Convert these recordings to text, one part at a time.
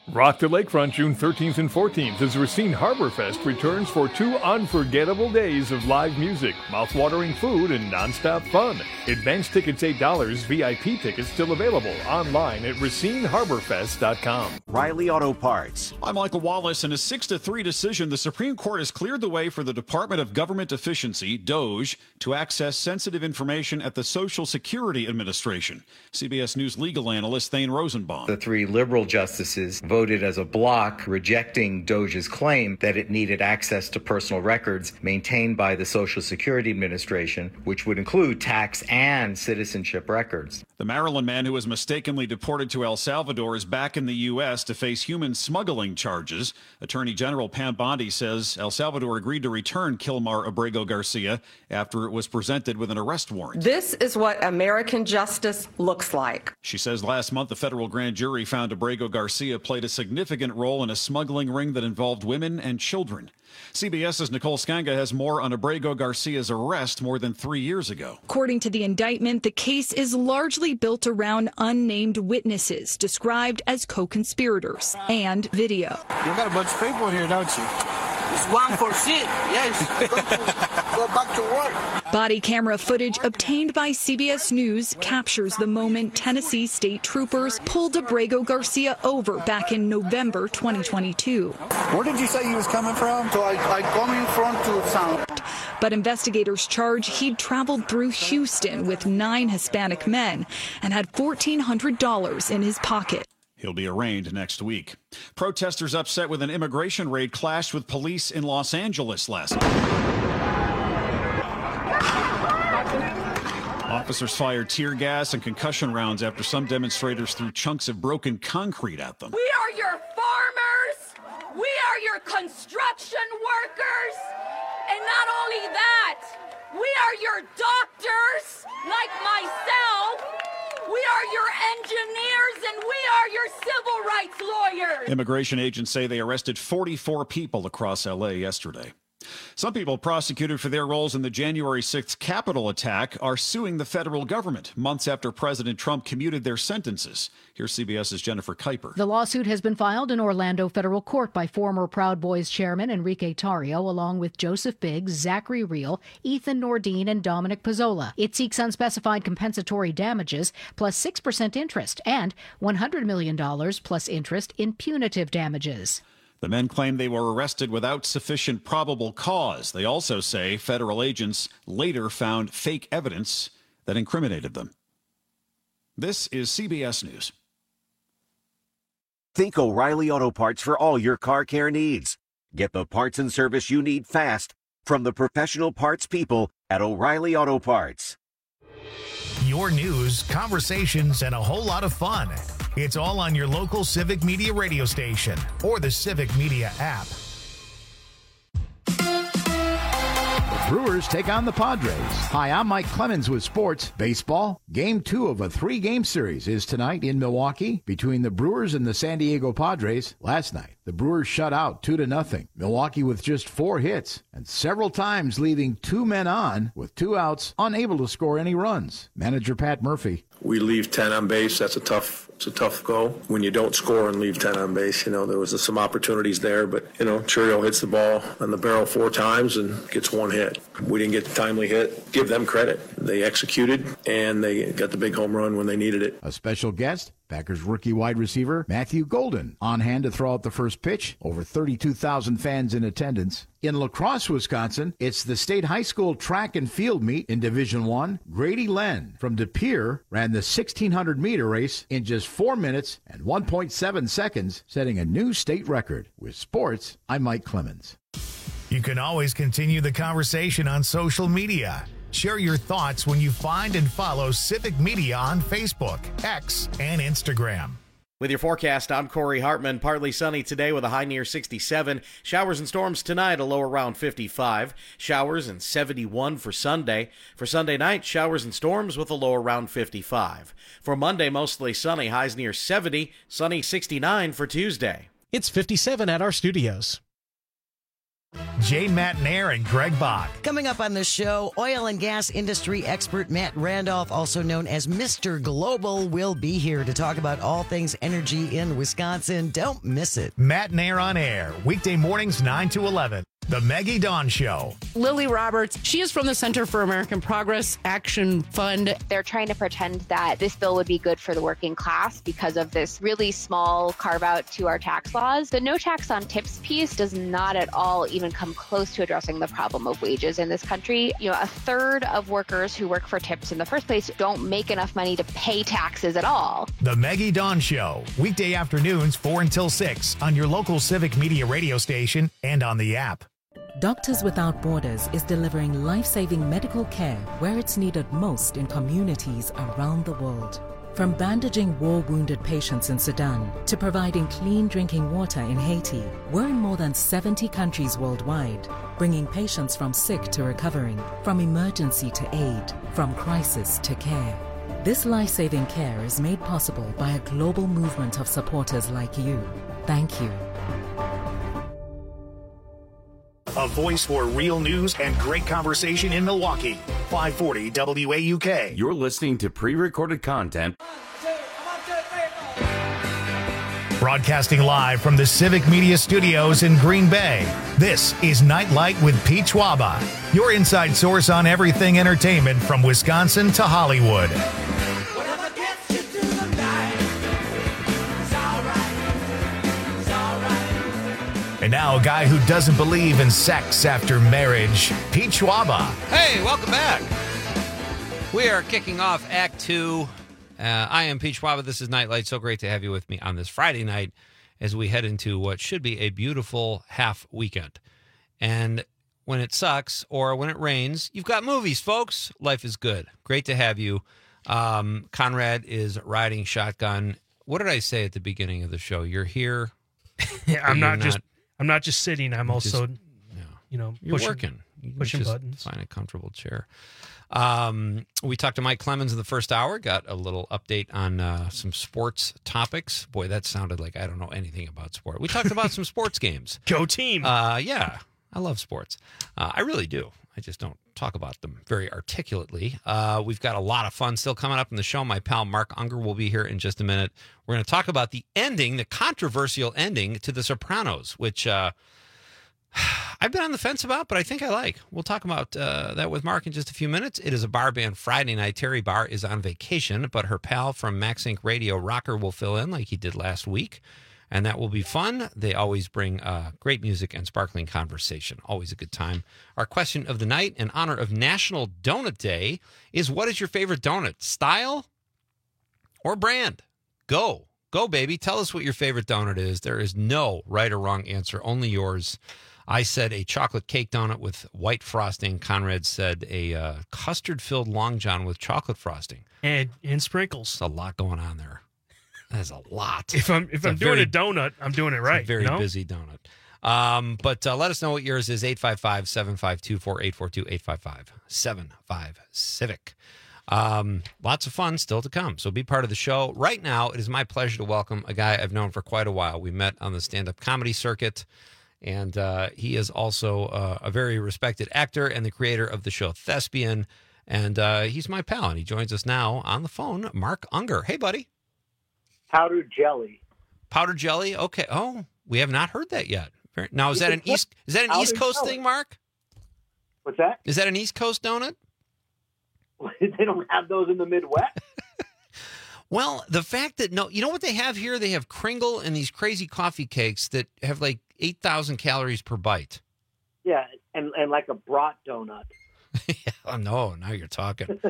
Rock the Lakefront June 13th and 14th as Racine Harbor Fest returns for 2 unforgettable days of live music, mouth-watering food, and nonstop fun. Advance tickets $8, VIP tickets still available online at RacineHarborFest.com. Riley Auto Parts. I'm Michael Wallace. In a 6-3 decision, the Supreme Court has cleared the way for the Department of Government Efficiency, DOGE, to access sensitive information at the Social Security Administration. CBS News legal analyst Thane Rosenbaum. The 3 liberal justices voted as a bloc, rejecting DOGE's claim that it needed access to personal records maintained by the Social Security Administration, which would include tax and citizenship records. The Maryland man who was mistakenly deported to El Salvador is back in the U.S. to face human smuggling charges. Attorney General Pam Bondi says El Salvador agreed to return Kilmar Abrego Garcia after it was presented with an arrest warrant. This is what American justice looks like. She says last month a federal grand jury found Abrego Garcia played a significant role in a smuggling ring that involved women and children. CBS's Nicole Skanga has more on Abrego Garcia's arrest more than 3 years ago. According to the indictment, the case is largely built around unnamed witnesses described as co-conspirators and video. You got a bunch of people here, don't you? It's 1 for shit. Yes. Go back to work. Body camera footage obtained by CBS News captures the moment Tennessee state troopers pulled Abrego Garcia over back in November 2022. Where did you say he was coming from? So I coming from to San. But investigators charge he'd traveled through Houston with 9 Hispanic men and had $1,400 in his pocket. He'll be arraigned next week. Protesters upset with an immigration raid clashed with police in Los Angeles last night. Officers fired tear gas and concussion rounds after some demonstrators threw chunks of broken concrete at them. We are your farmers. We are your construction workers. And not only that, we are your doctors, like myself. We are your engineers, and we are your civil rights lawyers. Immigration agents say they arrested 44 people across L.A. yesterday. Some people prosecuted for their roles in the January 6th Capitol attack are suing the federal government months after President Trump commuted their sentences. Here's CBS's Jennifer Kuiper. The lawsuit has been filed in Orlando federal court by former Proud Boys chairman Enrique Tarrio, along with Joseph Biggs, Zachary Real, Ethan Nordine, and Dominic Pizzola. It seeks unspecified compensatory damages plus 6% interest and $100 million plus interest in punitive damages. The men claim they were arrested without sufficient probable cause. They also say federal agents later found fake evidence that incriminated them. This is CBS News. Think O'Reilly Auto Parts for all your car care needs. Get the parts and service you need fast from the professional parts people at O'Reilly Auto Parts. Your news, conversations, and a whole lot of fun. It's all on your local Civic Media radio station or the Civic Media app. Brewers take on the Padres. Hi, I'm Mike Clemens with Sports Baseball. Game 2 of a 3-game series is tonight in Milwaukee between the Brewers and the San Diego Padres. Last night, the Brewers shut out 2-0. Milwaukee with just 4 hits and several times leaving 2 men on with 2 outs, unable to score any runs. Manager Pat Murphy. We leave 10 on base. It's a tough go. When you don't score and leave 10 on base, there was some opportunities there, but, Churro hits the ball on the barrel 4 times and gets 1 hit. We didn't get the timely hit. Give them credit. They executed, and they got the big home run when they needed it. A special guest, Packers rookie wide receiver Matthew Golden, on hand to throw out the first pitch. Over 32,000 fans in attendance. In La Crosse, Wisconsin, it's the state high school track and field meet in Division I. Grady Len from De Pere ran the 1,600-meter race in just 4 minutes and 1.7 seconds, setting a new state record. With sports, I'm Mike Clemens. You can always continue the conversation on social media. Share your thoughts when you find and follow Civic Media on Facebook, X, and Instagram. With your forecast, I'm Corey Hartman. Partly sunny today with a high near 67. Showers and storms tonight, a low around 55. Showers and 71 for Sunday. For Sunday night, showers and storms with a low around 55. For Monday, mostly sunny, highs near 70. Sunny 69 for Tuesday. It's 57 at our studios. Jane Matnair and Greg Bach. Coming up on the show, oil and gas industry expert Matt Randolph, also known as Mr. Global, will be here to talk about all things energy in Wisconsin. Don't miss it. Matnair on air, weekday mornings 9 to 11. The Maggie Dawn Show. Lily Roberts, she is from the Center for American Progress Action Fund. They're trying to pretend that this bill would be good for the working class because of this really small carve out to our tax laws. The no tax on tips piece does not at all even come close to addressing the problem of wages in this country. You know, a third of workers who work for tips in the first place don't make enough money to pay taxes at all. The Maggie Dawn Show, weekday afternoons 4 until 6 on your local Civic Media radio station and on the app. Doctors Without Borders is delivering life-saving medical care where it's needed most in communities around the world. From bandaging war-wounded patients in Sudan to providing clean drinking water in Haiti, we're in more than 70 countries worldwide, bringing patients from sick to recovering, from emergency to aid, from crisis to care. This life-saving care is made possible by a global movement of supporters like you. Thank you. A voice for real news and great conversation in Milwaukee. 540 WAUK. You're listening to pre-recorded content. Broadcasting live from the Civic Media Studios in Green Bay. This is Nightlight with Pete Schwaba, your inside source on everything entertainment from Wisconsin to Hollywood. And now a guy who doesn't believe in sex after marriage, Pete Schwaba. Hey, welcome back. We are kicking off Act 2. I am Pete Schwaba. This is Nightlight. So great to have you with me on this Friday night as we head into what should be a beautiful half weekend. And when it sucks or when it rains, you've got movies, folks. Life is good. Great to have you. Conrad is riding shotgun. What did I say at the beginning of the show? You're here. Yeah, I'm not just sitting. I'm also, you're working. Pushing buttons. Find a comfortable chair. We talked to Mike Clemens in the first hour. Got a little update on some sports topics. Boy, that sounded like I don't know anything about sport. We talked about some sports games. Go team. Yeah, I love sports. I really do. I just don't talk about them very articulately. We've got a lot of fun still coming up in the show. My pal Mark Unger will be here in just a minute. We're going to talk about the ending, the controversial ending to The Sopranos, which I've been on the fence about, but I think I like. We'll talk about that with Mark in just a few minutes. It is a bar band Friday night. Terry Barr is on vacation, but her pal from Max Inc. Radio, Rocker, will fill in like he did last week. And that will be fun. They always bring great music and sparkling conversation. Always a good time. Our question of the night in honor of National Donut Day is, what is your favorite donut? Style or brand? Go, baby. Tell us what your favorite donut is. There is no right or wrong answer, only yours. I said a chocolate cake donut with white frosting. Conrad said a custard-filled Long John with chocolate frosting. And sprinkles. There's a lot going on there. That's a lot. If I'm doing a donut, I'm doing it right. It's a very busy donut. But let us know what yours is. 855-752-4842, 855-75-CIVIC. Lots of fun still to come. So be part of the show. Right now, it is my pleasure to welcome a guy I've known for quite a while. We met on the stand-up comedy circuit, and he is also a very respected actor and the creator of the show Thespian. And he's my pal, and he joins us now on the phone. Mark Unger. Hey, buddy. Powdered jelly. Powdered jelly? Okay. Oh, we have not heard that yet. Now, is that an East Coast thing, Mark? What's that? Is that an East Coast donut? They don't have those in the Midwest. Well, the fact that you know what they have here? They have Kringle and these crazy coffee cakes that have like 8,000 calories per bite. Yeah, and like a brat donut. Oh, no, now you're talking.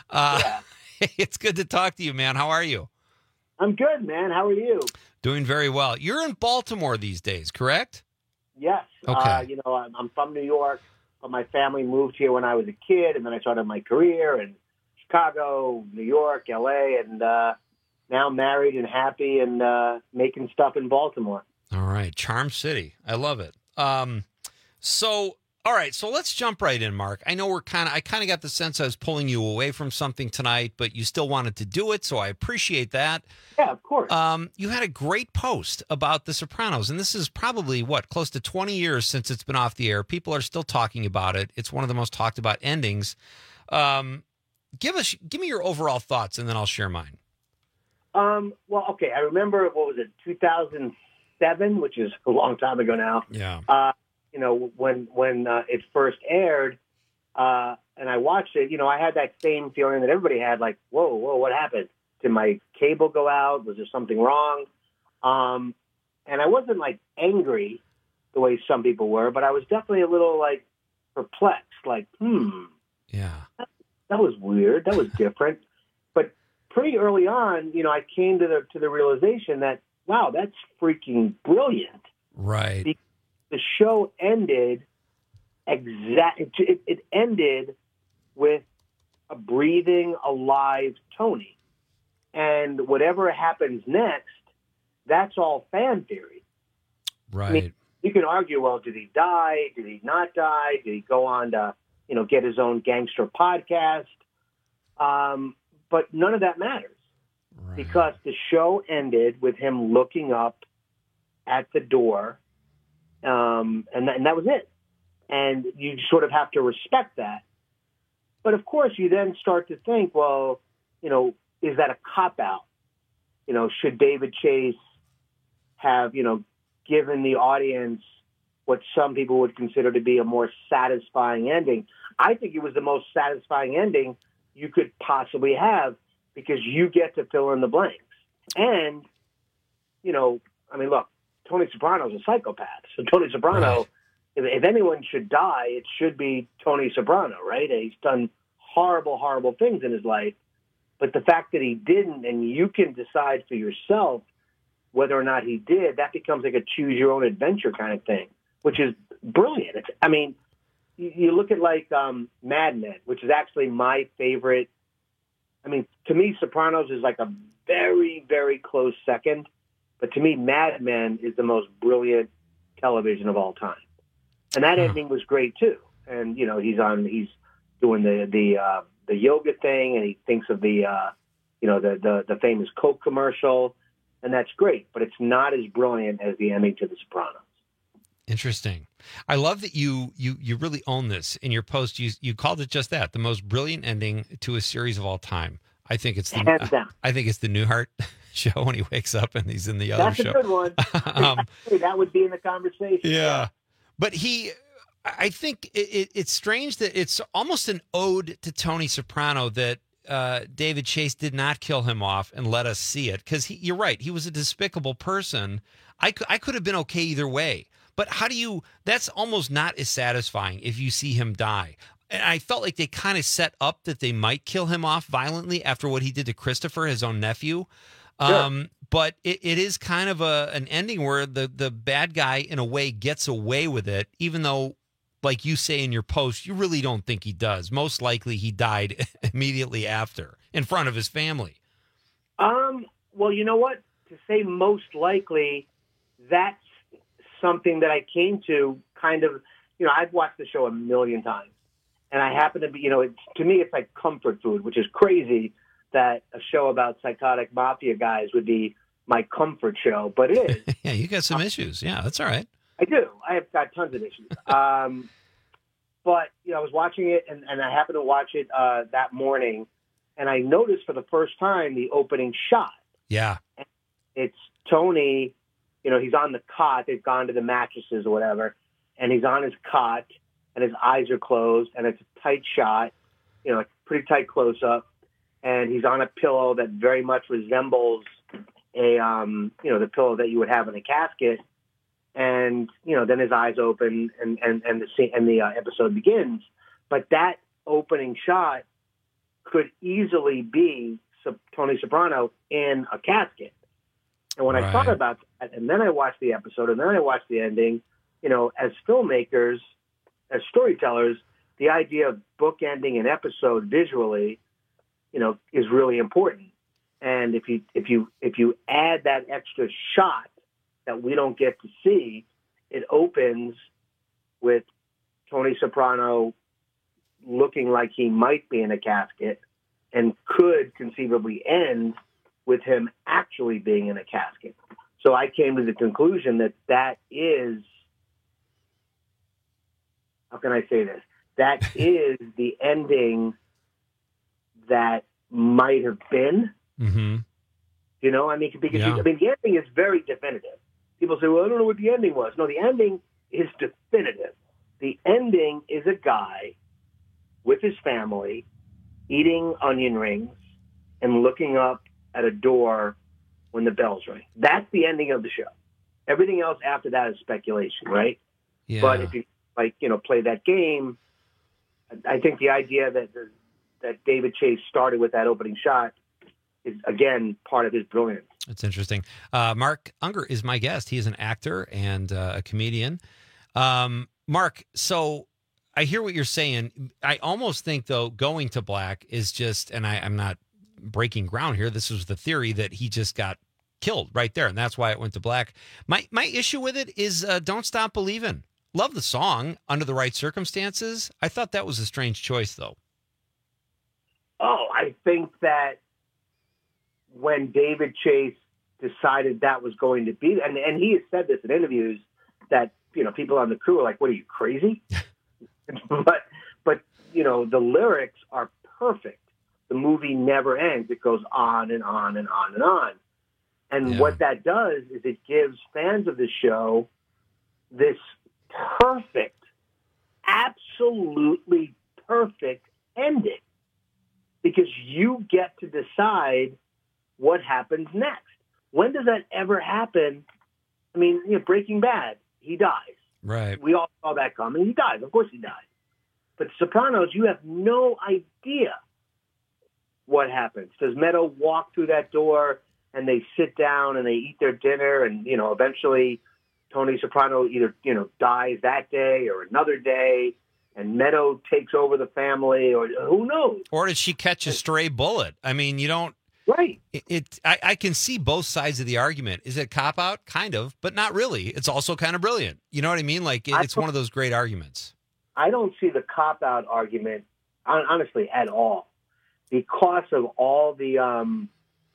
It's good to talk to you, man. How are you? I'm good, man. How are you? Doing very well. You're in Baltimore these days, correct? Yes. Okay. I'm from New York, but my family moved here when I was a kid, and then I started my career in Chicago, New York, L.A., and now married and happy and making stuff in Baltimore. All right. Charm City. I love it. So All right, so let's jump right in, Mark. I know I kind of got the sense I was pulling you away from something tonight, but you still wanted to do it, so I appreciate that. Yeah, of course. You had a great post about The Sopranos, and this is probably, close to 20 years since it's been off the air. People are still talking about it. It's one of the most talked about endings. Give me your overall thoughts, and then I'll share mine. Well, okay, I remember, what was it, 2007, which is a long time ago now. Yeah. When it first aired, and I watched it, I had that same feeling that everybody had, like, whoa, what happened? Did my cable go out? Was there something wrong? And I wasn't, like, angry the way some people were, but I was definitely a little, like, perplexed, like, yeah, that was weird. That was different. But pretty early on, I came to the realization that, wow, that's freaking brilliant. Right. The show ended it ended with a breathing, alive Tony. And whatever happens next, that's all fan theory. Right. I mean, you can argue, well, did he die? Did he not die? Did he go on to, get his own gangster podcast? But none of that matters. Right. Because the show ended with him looking up at the door. And that was it. And you sort of have to respect that. But of course, you then start to think, well, is that a cop-out? Should David Chase have, given the audience what some people would consider to be a more satisfying ending? I think it was the most satisfying ending you could possibly have, because you get to fill in the blanks. And, look, Tony Soprano's a psychopath. So Tony Soprano, right. if anyone should die, it should be Tony Soprano, right? He's done horrible, horrible things in his life. But the fact that he didn't, and you can decide for yourself whether or not he did, that becomes like a choose-your-own-adventure kind of thing, which is brilliant. You look at like Mad Men, which is actually my favorite. To me, Sopranos is like a very, very close second. But to me, Mad Men is the most brilliant television of all time. And that ending was great too. And, he's doing the yoga thing, and he thinks of the famous Coke commercial, and that's great. But it's not as brilliant as the ending to The Sopranos. Interesting. I love that you really own this. In your post, you called it just that, the most brilliant ending to a series of all time. I think it's the Newhart show when he wakes up and he's in the other show. That's a good one. That would be in the conversation. Yeah. But I think it's strange that it's almost an ode to Tony Soprano that David Chase did not kill him off and let us see it. Because you're right. He was a despicable person. I could have been okay either way. But that's almost not as satisfying if you see him die. And I felt like they kind of set up that they might kill him off violently after what he did to Christopher, his own nephew. Sure. But it is kind of an ending where the bad guy, in a way, gets away with it, even though, like you say in your post, you really don't think he does. Most likely he died immediately after, in front of his family. Well, you know what? To say most likely, that's something that I came to kind of, I've watched the show a million times. And I happen to be, to me, it's like comfort food, which is crazy that a show about psychotic mafia guys would be my comfort show, but it is. Yeah, you got some issues. Yeah, that's all right. I do. I have got tons of issues. But, I was watching it, and I happened to watch it that morning, and I noticed for the first time the opening shot. Yeah. And it's Tony, he's on the cot. They've gone to the mattresses or whatever, and he's on his cot, and his eyes are closed, and it's a tight shot, a pretty tight close-up, and he's on a pillow that very much resembles the pillow that you would have in a casket, and then his eyes open, and the episode begins. But that opening shot could easily be Tony Soprano in a casket. And when I thought about that, and then I watched the episode, and then I watched the ending, as filmmakers, as storytellers, the idea of bookending an episode visually, is really important. And if you add that extra shot that we don't get to see, it opens with Tony Soprano looking like he might be in a casket and could conceivably end with him actually being in a casket. So I came to the conclusion that is, how can I say this? That is the ending that might have been. Mm-hmm. You know, I mean, because Yeah. the ending is very definitive. People say, well, I don't know what the ending was. No, the ending is definitive. The ending is a guy with his family eating onion rings and looking up at a door when the bells ring. That's the ending of the show. Everything else after that is speculation, right? Yeah. But if you play that game, I think the idea that David Chase started with that opening shot is, again, part of his brilliance. It's interesting. Mark Unger is my guest. He is an actor and a comedian. Mark, so I hear what you're saying. I almost think, though, going to black is just, and I'm not breaking ground here, this was the theory that he just got killed right there, and that's why it went to black. My issue with it is Don't Stop Believin'. Love the song under the right circumstances. I thought that was a strange choice, though. Oh, I think that when David Chase decided that was going to be, and he has said this in interviews, that, people on the crew are like, what are you, crazy? but the lyrics are perfect. The movie never ends. It goes on and on and on and on. And what that does is it gives fans of the show this perfect, absolutely perfect ending, because you get to decide what happens next. When does that ever happen? I mean, Breaking Bad, he dies. Right. We all saw that coming. He dies. Of course he dies. But Sopranos, you have no idea what happens. Does Meadow walk through that door and they sit down and they eat their dinner and, eventually Tony Soprano either, dies that day or another day and Meadow takes over the family, or who knows? Or did she catch a stray bullet? I mean, you don't. Right. I can see both sides of the argument. Is it cop out? Kind of, but not really. It's also kind of brilliant. You know what I mean? Like, it's one of those great arguments. I don't see the cop out argument, honestly, at all, because of all the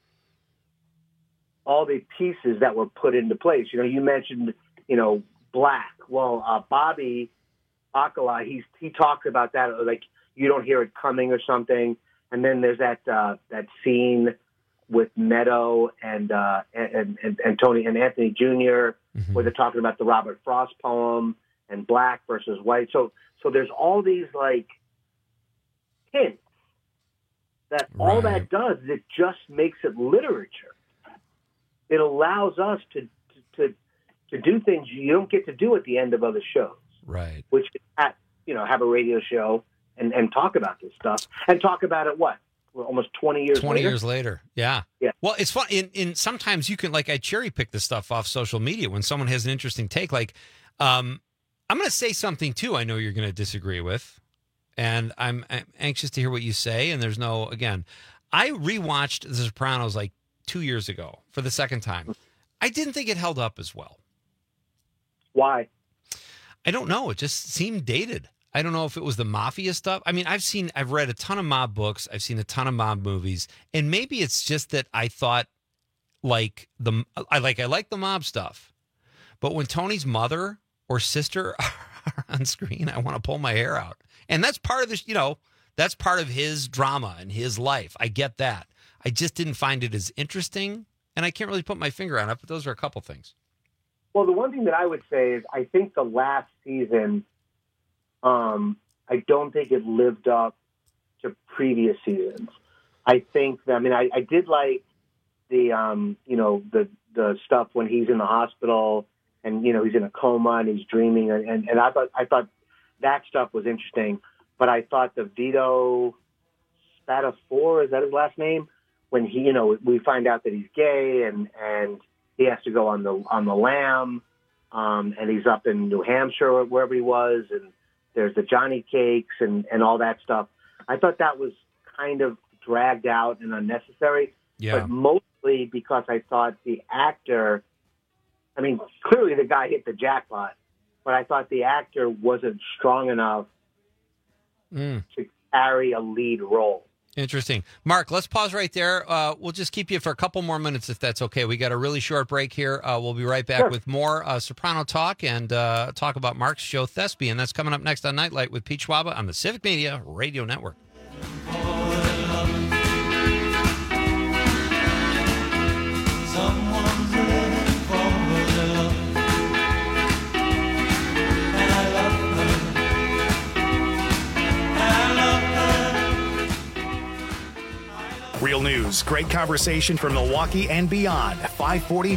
pieces that were put into place. You mentioned, black. Well, Bobby Alcala, he talks about that, like you don't hear it coming or something. And then there's that scene with Meadow and Tony and Anthony Jr. Where they're talking about the Robert Frost poem and black versus white. So there's all these like hints that all that does is it just makes it literature. It allows us to do things you don't get to do at the end of other shows. Right. Which is have a radio show and talk about this stuff and talk about it almost 20 years later. 20 years later. Yeah. Yeah. Well, it's fun. In sometimes you can, I cherry pick this stuff off social media when someone has an interesting take. I'm going to say something too I know you're going to disagree with, and I'm anxious to hear what you say. And I rewatched The Sopranos 2 years ago for the second time. I didn't think it held up as well. Why? I don't know. It just seemed dated. I don't know if it was the mafia stuff. I mean, I've read a ton of mob books. I've seen a ton of mob movies, and maybe it's just that I thought I like the mob stuff, but when Tony's mother or sister are on screen, I want to pull my hair out, and that's part of this. That's part of his drama and his life. I get that. I just didn't find it as interesting, and I can't really put my finger on it. But those are a couple things. Well, the one thing that I would say is I think the last season. I don't think it lived up to previous seasons. I think that, I did like the, the stuff when he's in the hospital and, he's in a coma and he's dreaming. And I thought that stuff was interesting, but I thought the Vito Spatafor, is that his last name? When he, we find out that he's gay and he has to go on the lam, and he's up in New Hampshire or wherever he was. And there's the Johnny Cakes and all that stuff. I thought that was kind of dragged out and unnecessary, but mostly because I thought the actor, clearly the guy hit the jackpot but I thought the actor wasn't strong enough to carry a lead role. Interesting. Mark, let's pause right there. We'll just keep you for a couple more minutes if that's okay. We got a really short break here. We'll be right back with more Soprano talk and talk about Mark's show Thespian. That's coming up next on Nightlight with Pete Schwaba on the Civic Media Radio Network. Real news, great conversation from Milwaukee and beyond. 540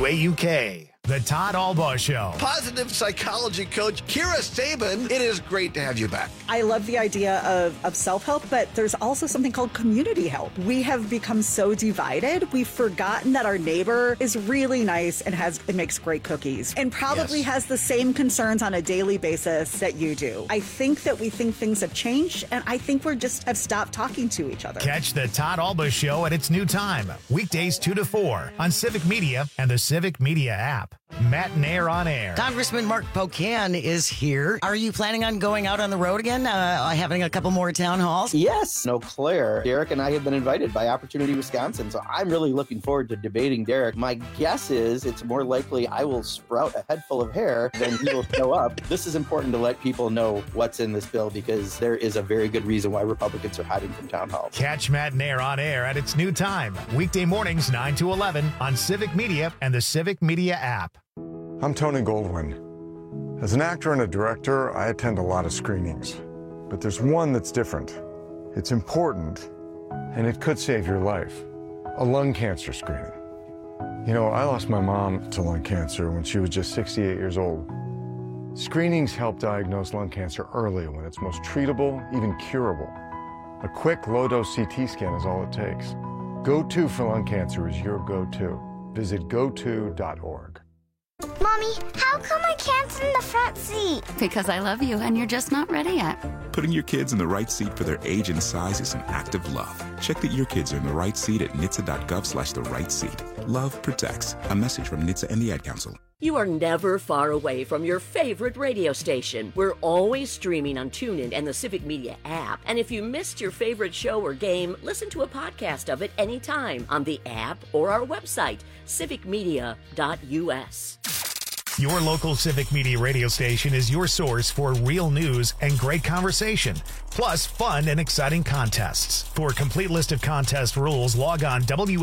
WAUK. The Todd Albaugh Show. Positive psychology coach Kira Sabin, it is great to have you back. I love the idea of self-help, but there's also something called community help. We have become so divided, we've forgotten that our neighbor is really nice and makes great cookies and probably has the same concerns on a daily basis that you do. I think that we think things have changed, and I think have stopped talking to each other. Catch the Todd Albaugh Show at its new time, weekdays 2 to 4 on Civic Media and the Civic Media app. Matt and Air on Air. Congressman Mark Pocan is here. Are you planning on going out on the road again, having a couple more town halls? Yes, Eau Claire. Derek and I have been invited by Opportunity Wisconsin, so I'm really looking forward to debating Derek. My guess is it's more likely I will sprout a head full of hair than he will show up. This is important to let people know what's in this bill because there is a very good reason why Republicans are hiding from town halls. Catch Matt and Air on Air at its new time, weekday mornings 9 to 11 on Civic Media and the Civic Media app. I'm Tony Goldwyn. As an actor and a director, I attend a lot of screenings. But there's one that's different. It's important, and it could save your life. A lung cancer screening. You know, I lost my mom to lung cancer when she was just 68 years old. Screenings help diagnose lung cancer early when it's most treatable, even curable. A quick, low-dose CT scan is all it takes. Go-To for lung cancer is your go-to. Visit goto.org. Mommy, how come I can't sit in the front seat? Because I love you and you're just not ready yet. Putting your kids in the right seat for their age and size is an act of love. Check that your kids are in the right seat at nhtsa.gov/the-right-seat. Love protects. A message from NHTSA and the Ad Council. You are never far away from your favorite radio station. We're always streaming on TuneIn and the Civic Media app. And if you missed your favorite show or game, listen to a podcast of it anytime on the app or our website, civicmedia.us. Your local Civic Media radio station is your source for real news and great conversation, plus fun and exciting contests. For a complete list of contest rules, log on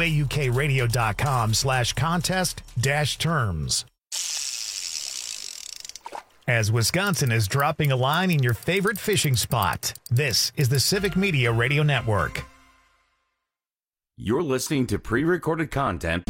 waukradio.com/contest-terms. As Wisconsin is dropping a line in your favorite fishing spot, this is the Civic Media Radio Network. You're listening to pre-recorded content.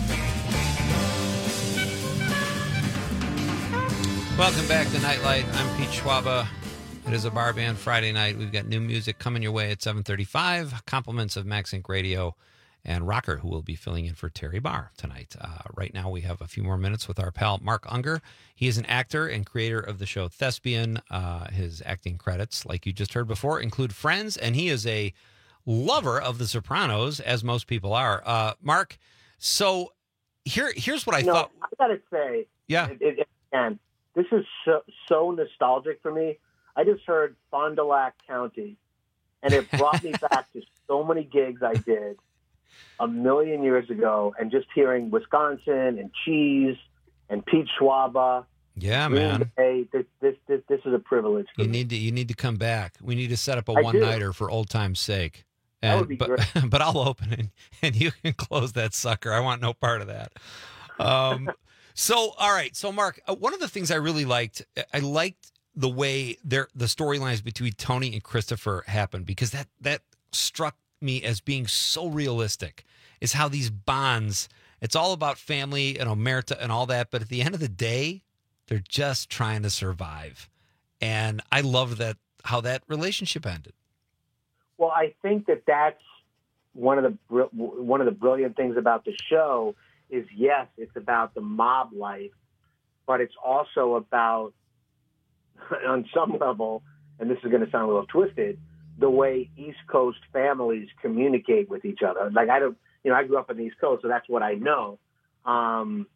Welcome back to Nightlight. I'm Pete Schwaba. It is a bar band Friday night. We've got new music coming your way at 7:35. Compliments of Max Inc. Radio and Rocker, who will be filling in for Terry Barr tonight. Right now, we have a few more minutes with our pal Mark Unger. He is an actor and creator of the show Thespian. His acting credits, like you just heard before, include Friends, and he is a lover of The Sopranos, as most people are. Mark, so here's what I thought. I gotta say, and this is so nostalgic for me. I just heard Fond du Lac County, and it brought me back to so many gigs I did a million years ago, and just hearing Wisconsin and Cheese and Pete Schwaba. Yeah, man. Hey, this is a privilege. You need to come back. We need to set up a one-nighter for old time's sake. That would be great. But I'll open it, and you can close that sucker. I want no part of that. So, all right. So, Mark, one of the things I really liked, I liked the way the storylines between Tony and Christopher happened, because that struck me as being so realistic, is how these bonds, it's all about family and omerta and all that, but at the end of the day, they're just trying to survive. And I love that, how that relationship ended. Well, I think that's one of the brilliant things about the show is, yes, it's about the mob life, but it's also about, on some level, and this is going to sound a little twisted, the way East Coast families communicate with each other. Like, I grew up on the East Coast, so that's what I know.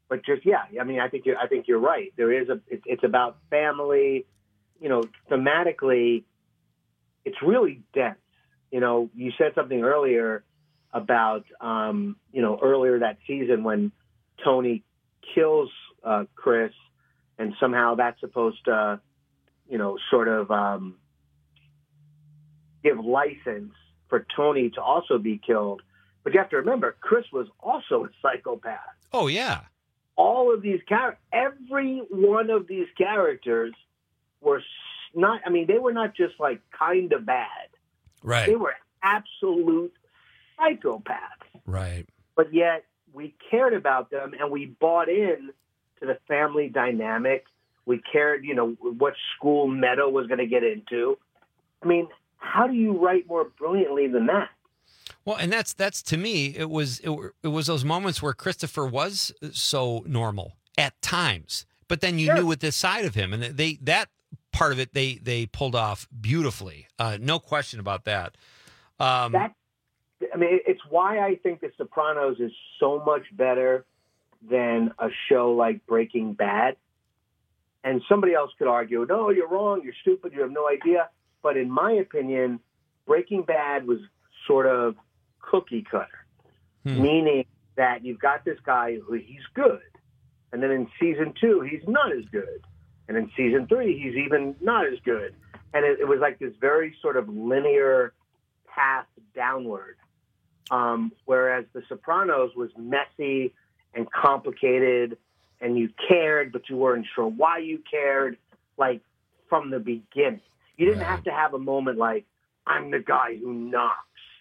But just, yeah, I mean, I think you're right. There is it's about family, you know, thematically, it's really dense. You know, you said something earlier about, you know, earlier that season when Tony kills Chris, and somehow that's supposed to, you know, sort of give license for Tony to also be killed. But you have to remember, Chris was also a psychopath. Oh, yeah. All of these every one of these characters were not, I mean, they were not just like kind of bad. Right. They were absolute psychopaths. Right. But yet we cared about them and we bought in to the family dynamic. We cared, you know, what school Meadow was going to get into. I mean, how do you write more brilliantly than that? Well, and that's to me, it was those moments where Christopher was so normal at times, but then you knew with this side of him, and that part of it they pulled off beautifully. No question about that. I mean, it's why I think The Sopranos is so much better than a show like Breaking Bad. And somebody else could argue, no, you're wrong, you're stupid, you have no idea. But in my opinion, Breaking Bad was sort of cookie cutter, meaning that you've got this guy who he's good. And then in season 2, he's not as good. And in season 3, he's even not as good. And it was like this very sort of linear path downward. Whereas The Sopranos was messy and complicated, and you cared, but you weren't sure why you cared, like from the beginning. You didn't have to have a moment like, I'm the guy who knocks.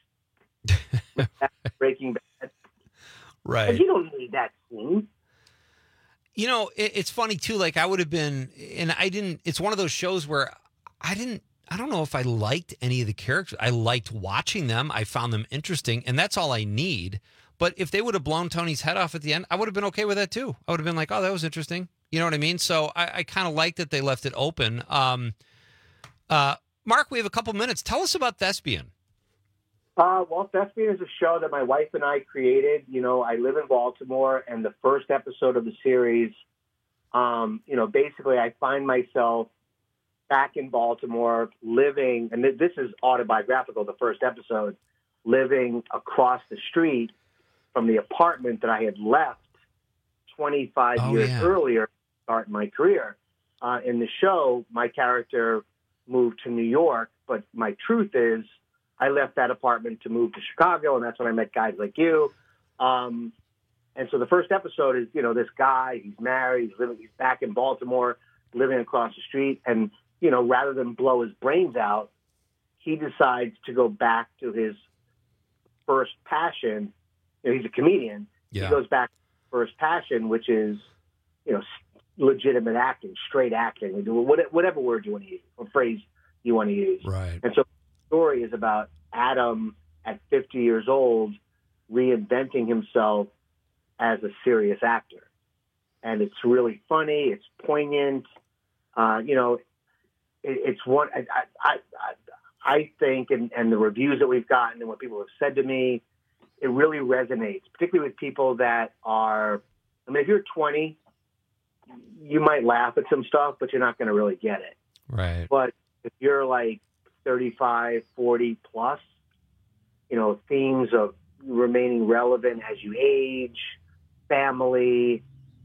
Breaking Bad. Right. But you don't need that scene. You know, it's funny too, like I would have been, and I didn't, it's one of those shows where I don't know if I liked any of the characters. I liked watching them. I found them interesting, and that's all I need. But if they would have blown Tony's head off at the end, I would have been okay with that too. I would have been like, oh, that was interesting. You know what I mean? So I kind of like that they left it open. Mark, we have a couple minutes. Tell us about Thespian. Well, Thespian is a show that my wife and I created. You know, I live in Baltimore, and the first episode of the series, you know, basically I find myself back in Baltimore living, and this is autobiographical, the first episode, living across the street from the apartment that I had left 25 years earlier to start my career. In the show, my character moved to New York, but my truth is I left that apartment to move to Chicago, and that's when I met guys like you. And so the first episode is, you know, this guy, he's married, he's back in Baltimore, living across the street, and, you know, rather than blow his brains out, he decides to go back to his first passion. You know, he's a comedian. Yeah. He goes back to his first passion, which is, you know, legitimate acting, straight acting, whatever word you want to use or phrase you want to use. Right. And so the story is about Adam at 50 years old reinventing himself as a serious actor. And it's really funny. It's poignant. You know, it's one, I think, and the reviews that we've gotten and what people have said to me, it really resonates, particularly with people that are, I mean, if you're 20, you might laugh at some stuff, but you're not going to really get it. Right. But if you're like 35, 40 plus, you know, themes of remaining relevant as you age, family,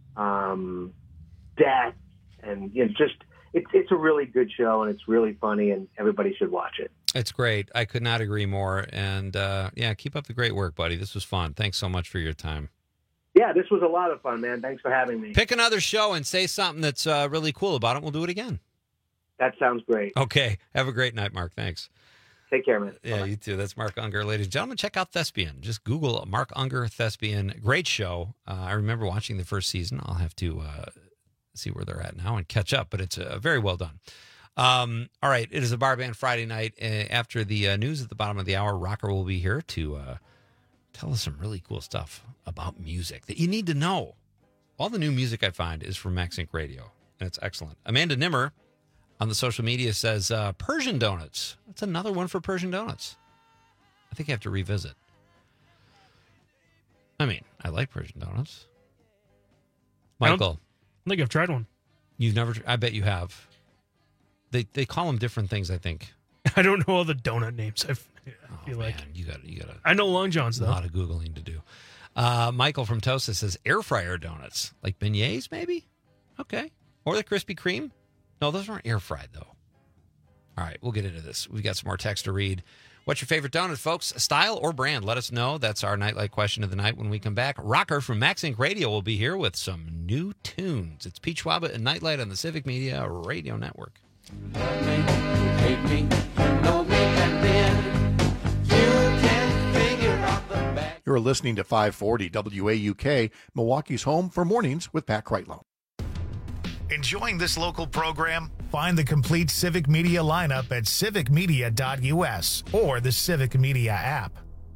death, and, you know, just, it's a really good show, and it's really funny, and everybody should watch it. It's great. I could not agree more. And yeah, keep up the great work, buddy. This was fun. Thanks so much for your time. Yeah, this was a lot of fun, man. Thanks for having me. Pick another show and say something that's really cool about it. We'll do it again. That sounds great. Okay. Have a great night, Mark. Thanks. Take care, man. Yeah, you too. That's Mark Unger. Ladies and gentlemen, check out Thespian. Just Google Mark Unger Thespian. Great show. I remember watching the first season. I'll have to see where they're at now and catch up, but it's very well done. All right. It is a Bar Band Friday night. After the news at the bottom of the hour, Rocker will be here to tell us some really cool stuff about music that you need to know. All the new music I find is from MaxInc Radio, and it's excellent. Amanda Nimmer on the social media says Persian Donuts. That's another one for Persian Donuts. I think I have to revisit. I mean, I like Persian Donuts. Michael. I think I've tried one. You've never, I bet you have. They call them different things, I think. I don't know all the donut names. I feel like. You got to. I know Long John's, though. A lot of Googling to do. Michael from Tosa says air fryer donuts. Like beignets, maybe? Okay. Or the Krispy Kreme? No, those aren't air fried, though. All right, we'll get into this. We've got some more text to read. What's your favorite donut, folks? Style or brand? Let us know. That's our Nightlight question of the night when we come back. Rocker from Max Inc. Radio will be here with some new tunes. It's Pete Schwaba and Nightlight on the Civic Media Radio Network. Love me, hate me, you know me, and then you can figure out the back. You're listening to 540 WAUK, Milwaukee's home for mornings with Pat Kreitlow. Enjoying this local program? Find the complete Civic Media lineup at civicmedia.us or the Civic Media app.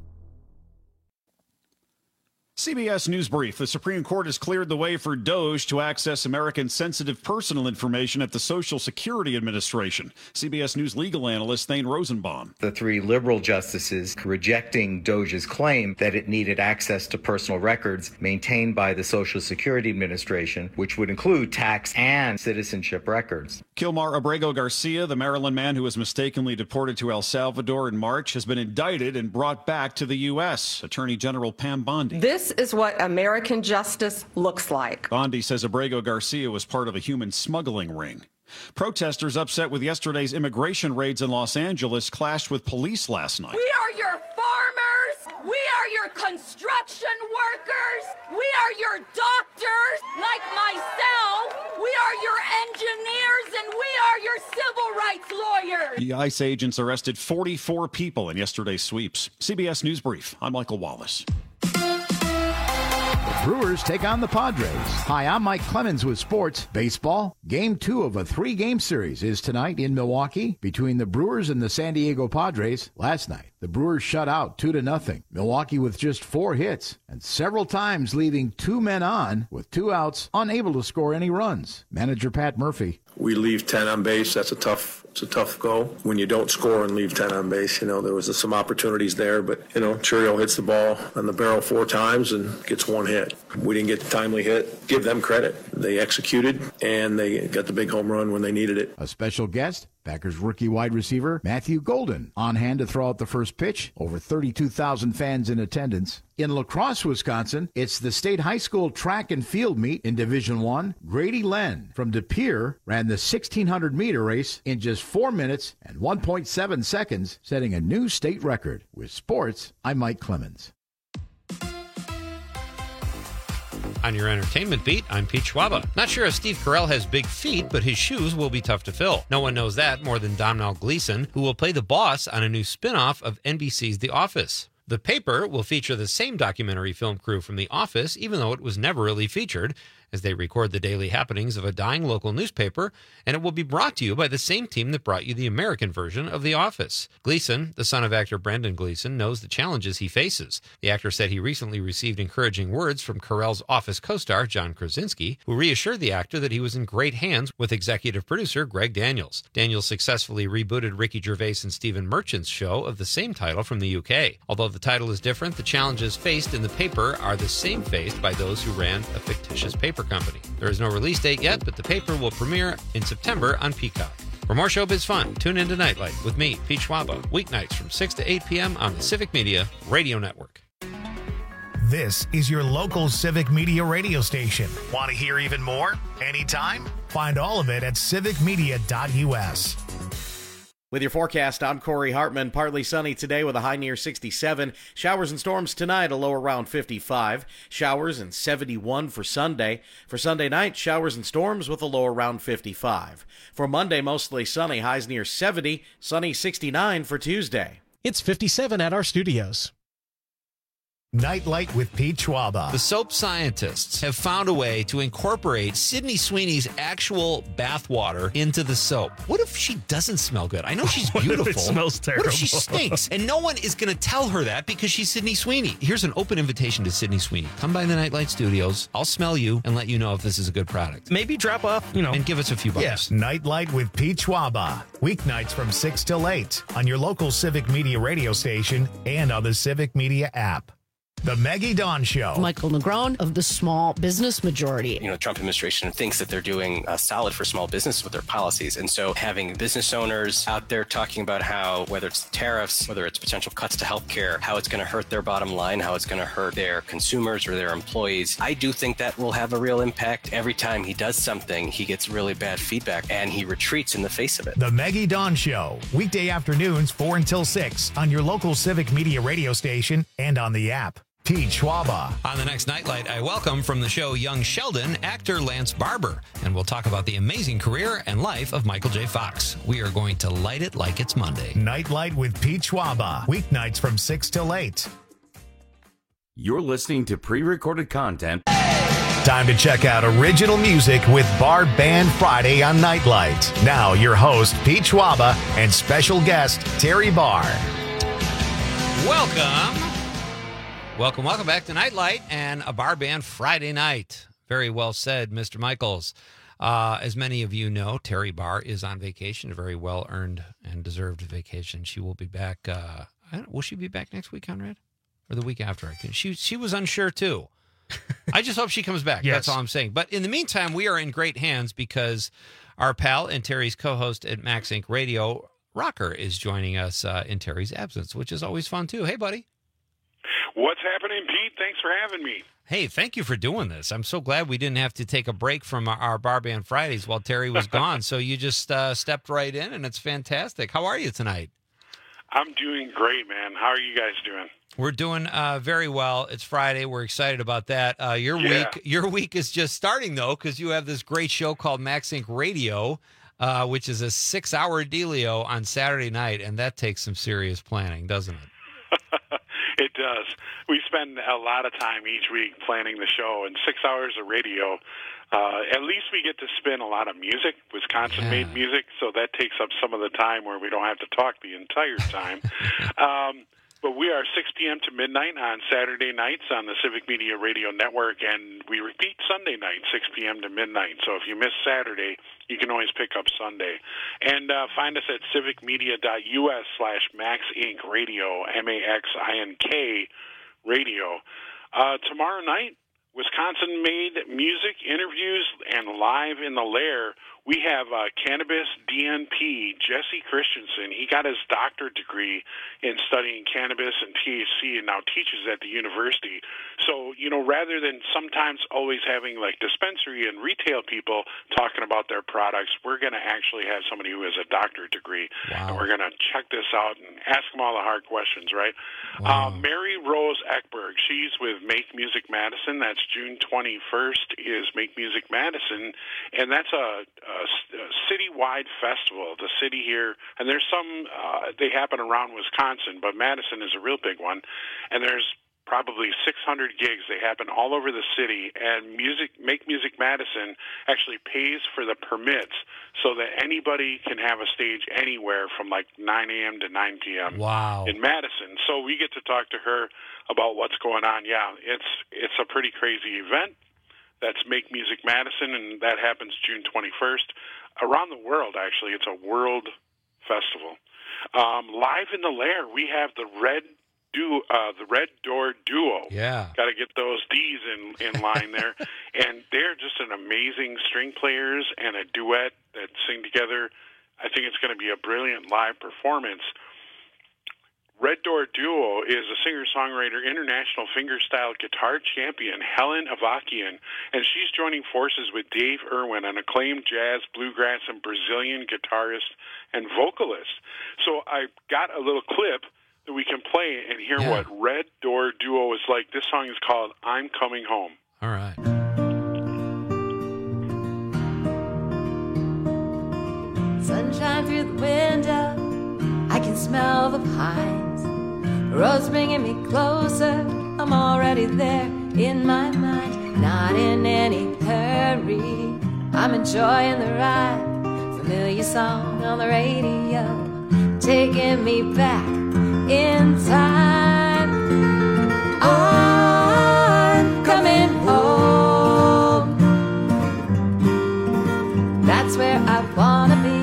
CBS News Brief. The Supreme Court has cleared the way for DOJ to access American sensitive personal information at the Social Security Administration. CBS News legal analyst Thane Rosenbaum. The three liberal justices rejecting DOJ's claim that it needed access to personal records maintained by the Social Security Administration, which would include tax and citizenship records. Kilmar Abrego Garcia, the Maryland man who was mistakenly deported to El Salvador in March, has been indicted and brought back to the U.S. Attorney General Pam Bondi. This is what American justice looks like. Bondi says Abrego Garcia was part of a human smuggling ring. Protesters upset with yesterday's immigration raids in Los Angeles clashed with police last night. We are your farmers. We are your construction workers. We are your doctors, like myself. We are your engineers, and we are your civil rights lawyers. The ICE agents arrested 44 people in yesterday's sweeps. CBS News Brief. I'm Michael Wallace. Brewers take on the Padres. Hi, I'm Mike Clemens with sports. Baseball. Game 2 of a 3-game series is tonight in Milwaukee between the Brewers and the San Diego Padres. Last night, the Brewers shut out 2-0. Milwaukee with just 4 hits and several times leaving 2 men on with 2 outs, unable to score any runs. Manager Pat Murphy. We leave 10 on base. It's a tough go. When you don't score and leave 10 on base, there was some opportunities there, but, Churriel hits the ball on the barrel 4 times and gets 1 hit. We didn't get the timely hit. Give them credit. They executed, and they got the big home run when they needed it. A special guest, Packers rookie wide receiver Matthew Golden, on hand to throw out the first pitch. Over 32,000 fans in attendance. In La Crosse, Wisconsin, it's the state high school track and field meet in Division I. Grady Len from De Pere ran the 1,600-meter race in just 4 minutes and 1.7 seconds, setting a new state record. With sports, I'm Mike Clemens. On your entertainment beat, I'm Pete Schwaba. Not sure if Steve Carell has big feet, but his shoes will be tough to fill. No one knows that more than Domhnall Gleeson, who will play the boss on a new spin-off of NBC's The Office. The Paper will feature the same documentary film crew from The Office, even though it was never really featured, as they record the daily happenings of a dying local newspaper, and it will be brought to you by the same team that brought you the American version of The Office. Gleason, the son of actor Brendan Gleeson, knows the challenges he faces. The actor said he recently received encouraging words from Carell's Office co-star John Krasinski, who reassured the actor that he was in great hands with executive producer Greg Daniels. Daniels successfully rebooted Ricky Gervais and Stephen Merchant's show of the same title from the UK. Although the title is different, the challenges faced in The Paper are the same faced by those who ran a fictitious paper company. There is no release date yet, but The Paper will premiere in September on Peacock. For more showbiz fun, tune in to Nightlight with me, Pete Schwaba, weeknights from 6 to 8 p.m. on the Civic Media Radio Network. This is your local Civic Media radio station. Want to hear even more? Anytime? Find all of it at civicmedia.us. With your forecast, I'm Corey Hartman. Partly sunny today with a high near 67. Showers and storms tonight, a low around 55. Showers and 71 for Sunday. For Sunday night, showers and storms with a low around 55. For Monday, mostly sunny, highs near 70. Sunny 69 for Tuesday. It's 57 at our studios. Nightlight with Pete Schwaba. The soap scientists have found a way to incorporate Sydney Sweeney's actual bathwater into the soap. What if she doesn't smell good? I know she's beautiful. What if it smells terrible? What if she stinks? And no one is going to tell her that because she's Sydney Sweeney. Here's an open invitation to Sydney Sweeney. Come by the Nightlight Studios. I'll smell you and let you know if this is a good product. Maybe drop off, and give us a few bucks. Yes. Nightlight with Pete Schwaba. Weeknights from 6 till 8 on your local Civic Media radio station and on the Civic Media app. The Maggie Dawn Show. Michael Negron of the Small Business Majority. The Trump administration thinks that they're doing solid for small business with their policies. And so having business owners out there talking about how, whether it's tariffs, whether it's potential cuts to healthcare, how it's going to hurt their bottom line, how it's going to hurt their consumers or their employees, I do think that will have a real impact. Every time he does something, he gets really bad feedback and he retreats in the face of it. The Maggie Dawn Show, weekday afternoons 4 until 6 on your local Civic Media radio station and on the app. Pete Schwaba. On the next Nightlight, I welcome from the show Young Sheldon, actor Lance Barber, and we'll talk about the amazing career and life of Michael J. Fox. We are going to light it like it's Monday. Nightlight with Pete Schwaba, weeknights from 6 till 8. You're listening to pre-recorded content. Time to check out original music with Bar Band Friday on Nightlight. Now, your host, Pete Schwaba, and special guest, Terry Barr. Welcome back to Nightlight and a Bar Band Friday night. Very well said, Mr. Michaels. As many of you know, Terry Barr is on vacation, a very well-earned and deserved vacation. She will be back. Will she be back next week, Conrad? Or the week after? She was unsure, too. I just hope she comes back. Yes. That's all I'm saying. But in the meantime, we are in great hands because our pal and Terry's co-host at Max Inc. Radio, Rocker, is joining us in Terry's absence, which is always fun, too. Hey, buddy. What's happening, Pete? Thanks for having me. Hey, thank you for doing this. I'm so glad we didn't have to take a break from our Bar Band Fridays while Terry was gone. So you just stepped right in, and it's fantastic. How are you tonight? I'm doing great, man. How are you guys doing? We're doing very well. It's Friday. We're excited about that. Your week is just starting, though, because you have this great show called Max Inc. Radio, which is a 6-hour dealio on Saturday night, and that takes some serious planning, doesn't it? It does. We spend a lot of time each week planning the show, and 6 hours of radio. At least we get to spin a lot of music, Wisconsin-made music, so that takes up some of the time where we don't have to talk the entire time. But we are 6 p.m. to midnight on Saturday nights on the Civic Media Radio Network, and we repeat Sunday night, 6 p.m. to midnight. So if you miss Saturday, you can always pick up Sunday. And find us at civicmedia.us/MaxInc Radio, MAXINK Radio. Tomorrow night, Wisconsin-made music, interviews, and live in the lair. We have cannabis DNP, Jesse Christensen. He got his doctorate degree in studying cannabis and THC and now teaches at the university. So, rather than sometimes always having like dispensary and retail people talking about their products, we're going to actually have somebody who has a doctorate degree. Wow. And we're going to check this out and ask them all the hard questions, right? Wow. Mary Rose Eckberg, she's with Make Music Madison. That's June 21st is Make Music Madison. And that's a citywide festival. The city here, and there's some, they happen around Wisconsin, but Madison is a real big one. And there's probably 600 gigs. They happen all over the city, and Make Music Madison actually pays for the permits so that anybody can have a stage anywhere from like 9 a.m. to 9 p.m. Wow. in Madison. So we get to talk to her about what's going on. Yeah, it's a pretty crazy event. That's Make Music Madison, and that happens June 21st. Around the world, actually, it's a world festival. Live in the Lair, we have the Red Door Duo. Yeah. Got to get those D's in line there. And they're just an amazing string players and a duet that sing together. I think it's going to be a brilliant live performance. Red Door Duo is a singer-songwriter, international fingerstyle guitar champion, Helen Avakian, and she's joining forces with Dave Irwin, an acclaimed jazz, bluegrass, and Brazilian guitarist and vocalist. So I got a little clip that we can play and hear what Red Door Duo is like. This song is called I'm Coming Home. All right. Sunshine through the window, I can smell the pines. The road's bringing me closer, I'm already there in my mind. Not in any hurry, I'm enjoying the ride. Familiar song on the radio, taking me back in time. I'm coming home. That's where I wanna be.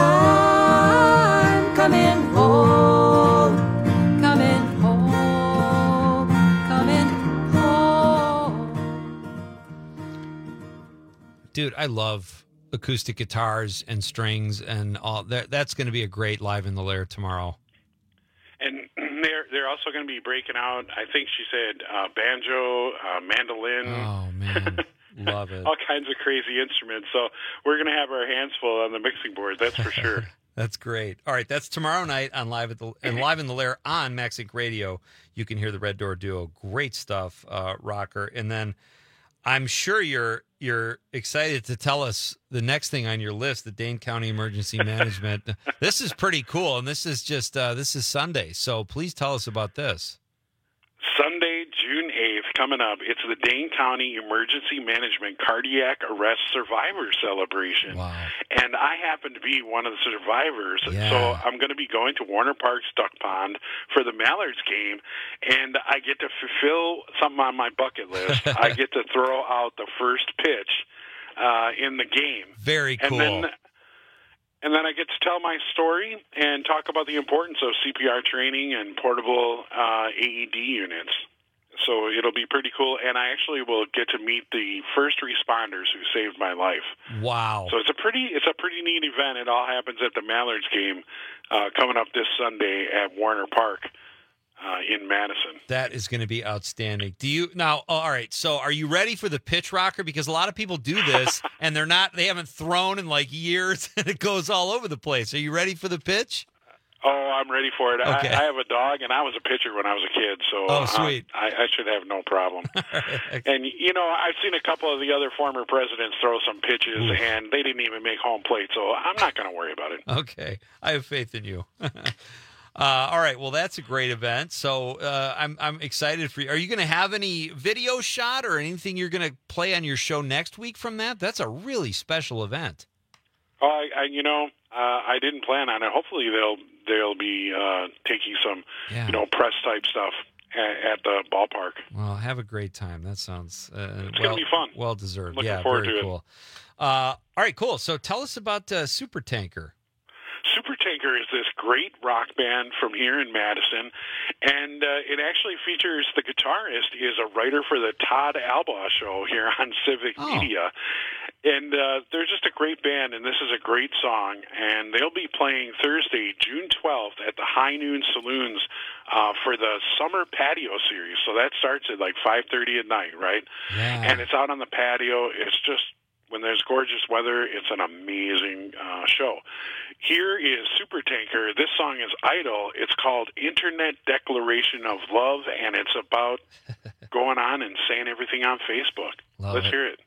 I'm coming home, coming home. Dude, I love acoustic guitars and strings and all that. That's going to be a great Live in the Lair tomorrow. And they're also going to be breaking out, I think she said, banjo, mandolin. Oh, man. Love it. All kinds of crazy instruments. So we're going to have our hands full on the mixing board, that's for sure. That's great. All right, that's tomorrow night on Live in the Lair on Maxink Radio. You can hear the Red Door Duo. Great stuff, Rocker. And then I'm sure you're excited to tell us the next thing on your list, the Dane County Emergency Management. This is pretty cool, and this is just this is Sunday. So please tell us about this. Sunday, June 8th, coming up. It's the Dane County Emergency Management Cardiac Arrest Survivor Celebration. Wow. And I happen to be one of the survivors. Yeah. So I'm going to be going to Warner Park's Duck Pond for the Mallards game, and I get to fulfill something on my bucket list. I get to throw out the first pitch in the game. Very cool. And then I get to tell my story and talk about the importance of CPR training and portable AED units. So it'll be pretty cool. And I actually will get to meet the first responders who saved my life. Wow. So it's a pretty neat event. It all happens at the Mallards game coming up this Sunday at Warner Park. In Madison. That is going to be outstanding. All right, so are you ready for the pitch, Rocker? Because a lot of people do this and they haven't thrown in like years and it goes all over the place. Are you ready for the pitch? Oh, I'm ready for it. Okay. I have a dog, and I was a pitcher when I was a kid, so sweet. I should have no problem. And, I've seen a couple of the other former presidents throw some pitches, and they didn't even make home plate, so I'm not going to worry about it. Okay. I have faith in you. All right. Well, that's a great event. So I'm excited for you. Are you going to have any video shot or anything you're going to play on your show next week from that? That's a really special event. Oh, I didn't plan on it. Hopefully they'll be taking some, press type stuff at the ballpark. Well, have a great time. That sounds it's going to be fun. Well deserved. Looking forward very to cool. All right, cool. So tell us about Supertanker. Supertanker is this great rock band from here in Madison, and it actually features the guitarist is a writer for the Todd Albaugh Show here on Civic Media. And they're just a great band, and this is a great song. And they'll be playing Thursday, June 12th, at the High Noon Saloons for the Summer Patio Series. So that starts at like 5:30 at night, right? Yeah. And it's out on the patio. It's just, when there's gorgeous weather, it's an amazing show. Here is Supertanker. This song is Idol. It's called Internet Declaration of Love, and it's about going on and saying everything on Facebook. Let's hear it.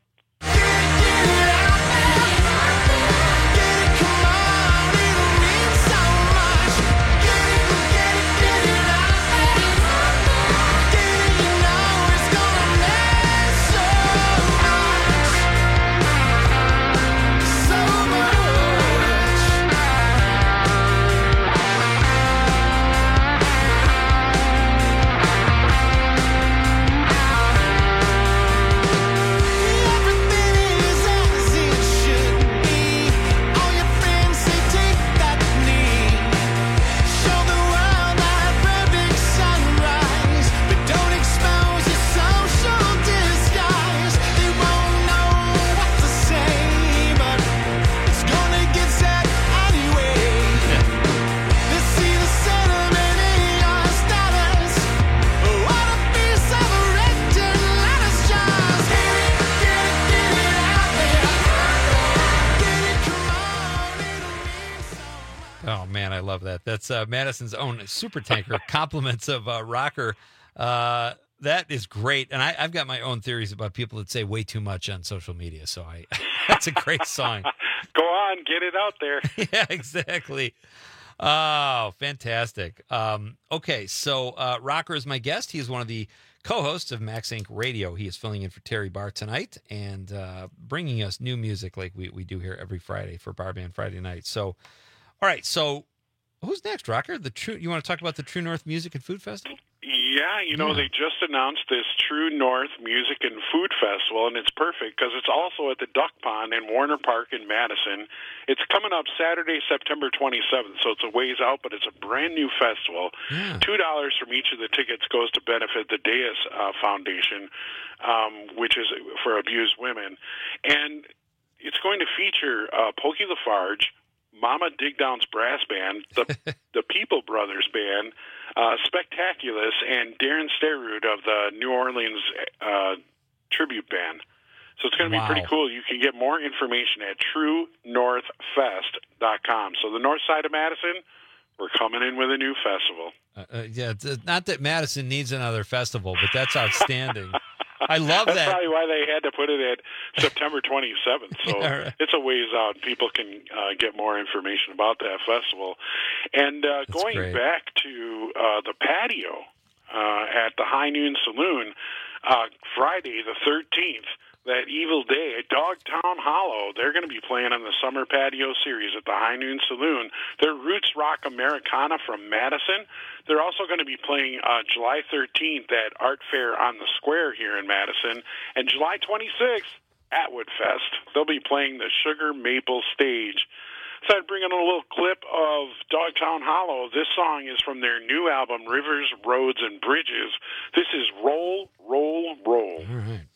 Oh, man, I love that. That's Madison's own Supertanker. Compliments of Rocker. That is great. And I've got my own theories about people that say way too much on social media. So that's a great song. Go on, get it out there. Yeah, exactly. Oh, fantastic. Okay, so Rocker is my guest. He is one of the co-hosts of Maxink Radio. He is filling in for Terry Barr tonight and bringing us new music like we do here every Friday for Bar Band Friday night. So, all right, so who's next, Rocker? You want to talk about the True North Music and Food Festival? Yeah, they just announced this True North Music and Food Festival, and it's perfect because it's also at the Duck Pond in Warner Park in Madison. It's coming up Saturday, September 27th, so it's a ways out, but it's a brand new festival. Yeah. $2 from each of the tickets goes to benefit the Deus Foundation, which is for abused women. And it's going to feature Pokey Lafarge, Mama Digdown's brass band, the People Brothers band, Spectaculous, and Darren Sterud of the New Orleans tribute band. So it's going to be pretty cool. You can get more information at truenorthfest.com. So the north side of Madison, we're coming in with a new festival. Not that Madison needs another festival, but that's outstanding. I love That's that. probably why they had to put it at September 27th. So Yeah, right. it's a ways out. People can get more information about that festival. And going great. back to the patio at the High Noon Saloon, Friday the 13th, that evil day at Dogtown Hollow, they're going to be playing on the Summer Patio Series at the High Noon Saloon. They're Roots Rock Americana from Madison. They're also going to be playing July 13th at Art Fair on the Square here in Madison. And July 26th, Atwood Fest. They'll be playing the Sugar Maple Stage. So I'd bring in a little clip of Dogtown Hollow. This song is from their new album, Rivers, Roads, and Bridges. This is Roll, Roll, Roll. All right.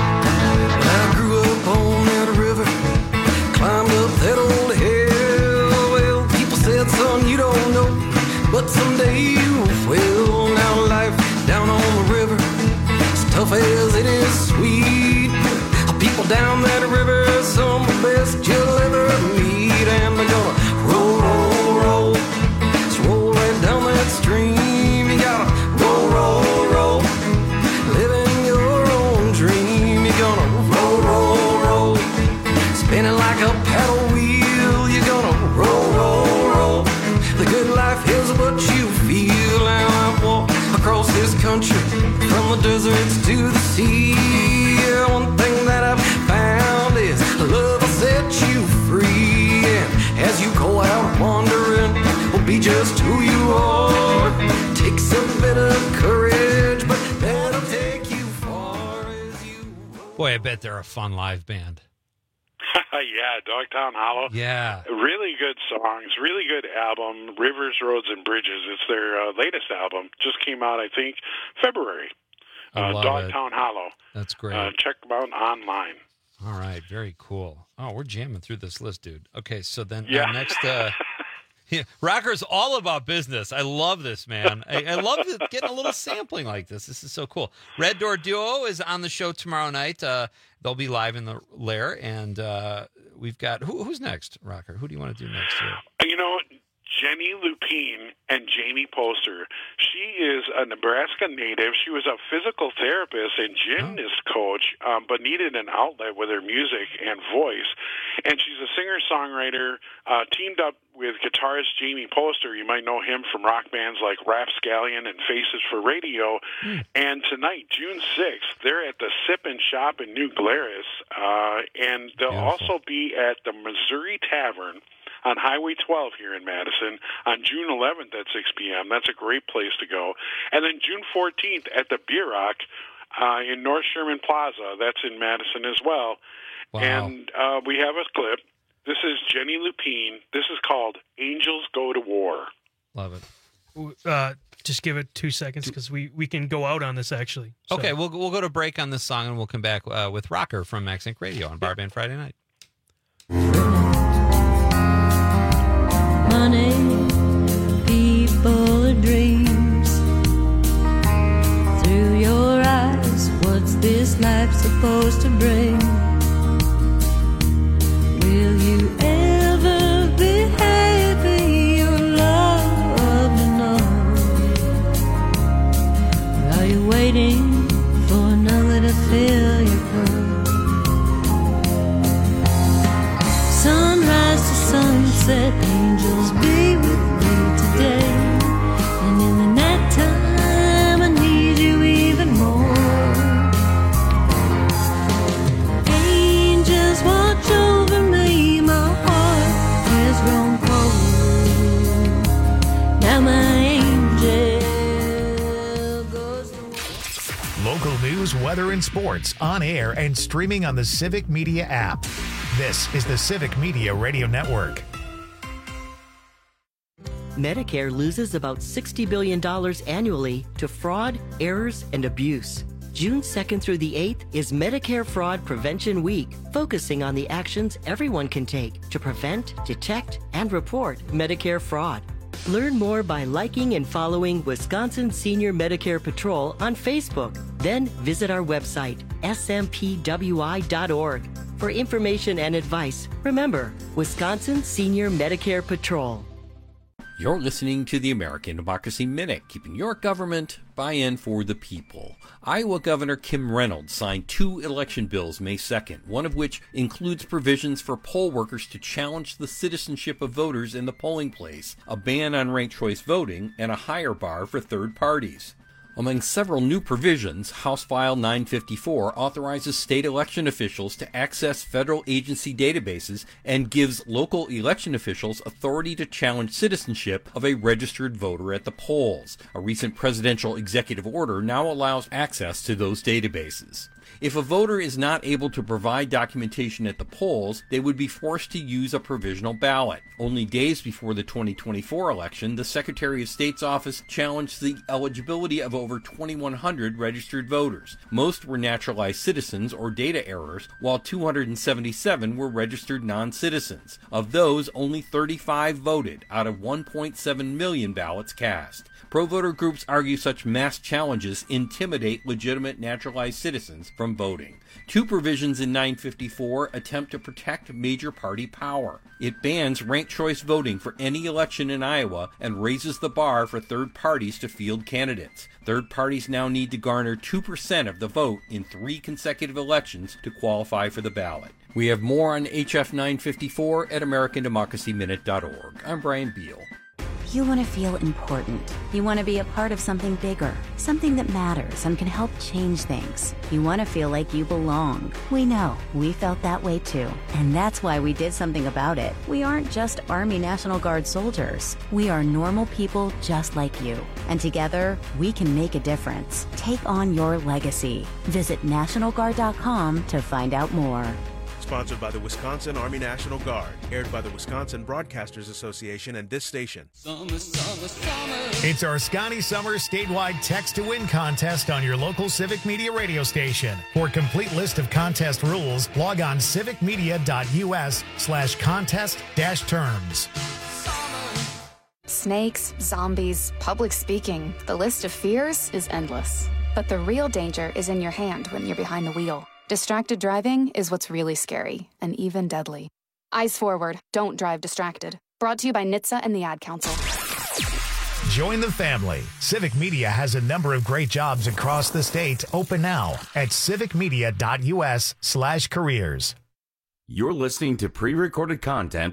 I grew up on that river, climbed up that old hill. Well, people said, son, you don't know, but someday you will. Now life down on the river, as tough as it is sweet. People down that river, some of the best you'll ever meet. And they're gonna roll, roll, roll, just roll right down that stream. You gotta roll, roll, roll, living your own dream. You're gonna roll, roll, roll, spinning like a paddle wheel. You're gonna roll, roll, roll. The good life is what you feel. And I've walked across this country, from the deserts to the sea. Yeah, one thing that I've found is love will set you free. And as you go out wandering, will be just who you are. Takes a bit of courage, but that'll take you far as you. Boy, I bet they're a fun live band. Yeah, Dogtown Hollow. Yeah. Really good songs, really good album, Rivers, Roads, and Bridges. It's their latest album. Just came out, I think, February. I love Dogtown Hollow. That's great. Check them out online. All right, very cool. Oh, we're jamming through this list, dude. Okay, so then next, yeah, Rocker's all about business. I love this, man. I love getting a little sampling like this. This is so cool. Red Door Duo is on the show tomorrow night. They'll be live in the Lair, and we've got who's next, Rocker? Who do you want to do next here? You know, Jenny Lupine and Jamie Poster. She is a Nebraska native. She was a physical therapist and gymnast coach, but needed an outlet with her music and voice. And she's a singer-songwriter, teamed up with guitarist Jamie Poster. You might know him from rock bands like Rapscallion and Faces for Radio. And tonight, June 6th, they're at the Sip and Shop in New Glarus. And they'll also be at the Missouri Tavern on Highway 12 here in Madison on June 11th at 6 p.m. That's a great place to go. And then June 14th at the Beer Rock in North Sherman Plaza. That's in Madison as well. Wow. And we have a clip. This is Jenny Lupine. This is called Angels Go to War. Love it. Just give it 2 seconds because we can go out on this actually. So. Okay, we'll go to break on this song, and we'll come back with Rocker from Max Inc. Radio on Bar Band Friday night. Money, people, and dreams. Through your eyes, what's this life supposed to bring? Will you ever be happy or loved enough? Or are you waiting for another to fill your cup? Sunrise to sunset, angels be with me today. And in the nighttime, I need you even more. Angels watch over me, my heart has grown cold. Now my angel goes to Local news, weather, and sports on air and streaming on the Civic Media app. This is the Civic Media Radio Network. Medicare loses about $60 billion annually to fraud, errors, and abuse. June 2nd through the 8th is Medicare Fraud Prevention Week, focusing on the actions everyone can take to prevent, detect, and report Medicare fraud. Learn more by liking and following Wisconsin Senior Medicare Patrol on Facebook. Then visit our website, smpwi.org. For information and advice, remember, Wisconsin Senior Medicare Patrol. You're listening to the American Democracy Minute, keeping your government buy-in for the people. Iowa Governor Kim Reynolds signed 2 election bills May 2nd, one of which includes provisions for poll workers to challenge the citizenship of voters in the polling place, a ban on ranked choice voting, and a higher bar for third parties. Among several new provisions, House File 954 authorizes state election officials to access federal agency databases and gives local election officials authority to challenge citizenship of a registered voter at the polls. A recent presidential executive order now allows access to those databases. If a voter is not able to provide documentation at the polls, they would be forced to use a provisional ballot. Only days before the 2024 election, the Secretary of State's office challenged the eligibility of over 2,100 registered voters. Most were naturalized citizens or data errors, while 277 were registered non-citizens. Of those, only 35 voted out of 1.7 million ballots cast. Pro-voter groups argue such mass challenges intimidate legitimate naturalized citizens from voting. 2 provisions in 954 attempt to protect major party power. It bans ranked choice voting for any election in Iowa and raises the bar for third parties to field candidates. Third parties now need to garner 2% of the vote in 3 consecutive elections to qualify for the ballot. We have more on HF 954 at AmericanDemocracyMinute.org. I'm Brian Beal. You want to feel important. You want to be a part of something bigger, something that matters and can help change things. You want to feel like you belong. We know. We felt that way too. And that's why we did something about it. We aren't just Army National Guard soldiers. We are normal people just like you. And together, we can make a difference. Take on your legacy. Visit NationalGuard.com to find out more. Sponsored by the Wisconsin Army National Guard. Aired by the Wisconsin Broadcasters Association and this station. It's our Scotty Summer statewide text to win contest on your local Civic Media radio station. For a complete list of contest rules, log on civicmedia.us/contest-terms. Snakes, zombies, public speaking. The list of fears is endless. But the real danger is in your hand when you're behind the wheel. Distracted driving is what's really scary and even deadly. Eyes forward. Don't drive distracted. Brought to you by NHTSA and the Ad Council. Join the family. Civic Media has a number of great jobs across the state open now at civicmedia.us/careers. You're listening to pre-recorded content.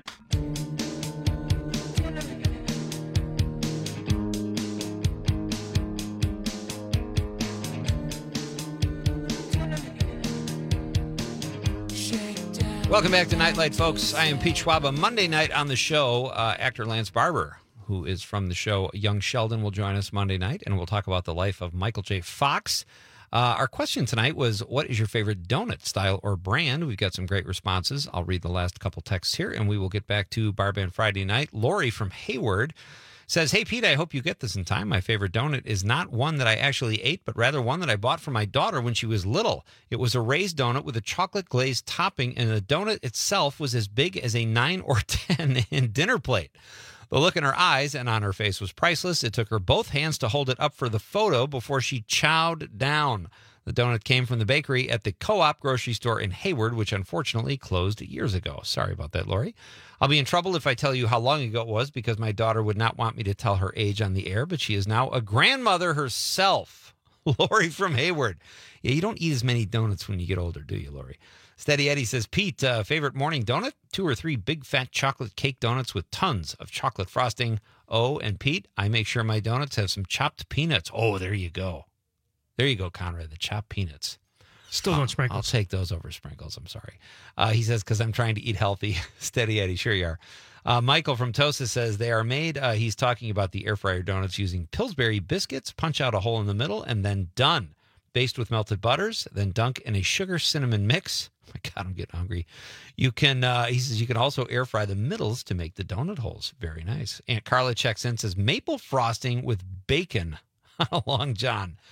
Welcome back to Nightlight, folks. I am Pete Schwaba. Monday night on the show, actor Lance Barber, who is from the show Young Sheldon, will join us Monday night, and we'll talk about the life of Michael J. Fox. Our question tonight was, what is your favorite donut style or brand? We've got some great responses. I'll read the last couple texts here, and we will get back to Barband Friday night. Lori from Hayward says, hey, Pete, I hope you get this in time. My favorite donut is not one that I actually ate, but rather one that I bought for my daughter when she was little. It was a raised donut with a chocolate glazed topping, and the donut itself was as big as a 9 or 10 in dinner plate. The look in her eyes and on her face was priceless. It took her both hands to hold it up for the photo before she chowed down. The donut came from the bakery at the Co-op grocery store in Hayward, which unfortunately closed years ago. Sorry about that, Lori. I'll be in trouble if I tell you how long ago it was because my daughter would not want me to tell her age on the air, but she is now a grandmother herself. Lori from Hayward. Yeah, you don't eat as many donuts when you get older, do you, Lori? Steady Eddie says, Pete, favorite morning donut? 2 or 3 big fat chocolate cake donuts with tons of chocolate frosting. Oh, and Pete, I make sure my donuts have some chopped peanuts. Oh, there you go. There you go, Conrad, the chopped peanuts. Still don't sprinkles. I'll take those over sprinkles. I'm sorry. He says, because I'm trying to eat healthy. Steady Eddie, sure you are. Michael from Tosa says they are made. He's talking about the air fryer donuts using Pillsbury biscuits, punch out a hole in the middle, and then done. Based with melted butters, then dunk in a sugar cinnamon mix. Oh my God, I'm getting hungry. You can, he says, you can also air fry the middles to make the donut holes. Very nice. Aunt Carla checks in, says maple frosting with bacon on a Long John.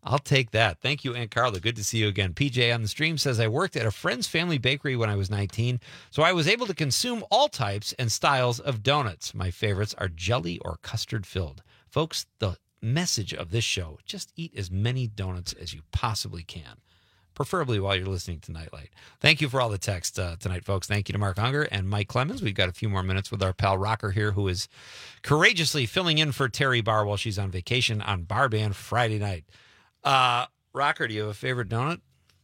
I'll take that. Thank you, Aunt Carla. Good to see you again. PJ on the stream says, I worked at a friend's family bakery when I was 19, so I was able to consume all types and styles of donuts. My favorites are jelly or custard filled. Folks, the message of this show, just eat as many donuts as you possibly can, preferably while you're listening to Nightlight. Thank you for all the text tonight, folks. Thank you to Mark Unger and Mike Clemens. We've got a few more minutes with our pal Rocker here, who is courageously filling in for Terry Barr while she's on vacation on Bar Band Friday night. Rocker, do you have a favorite donut?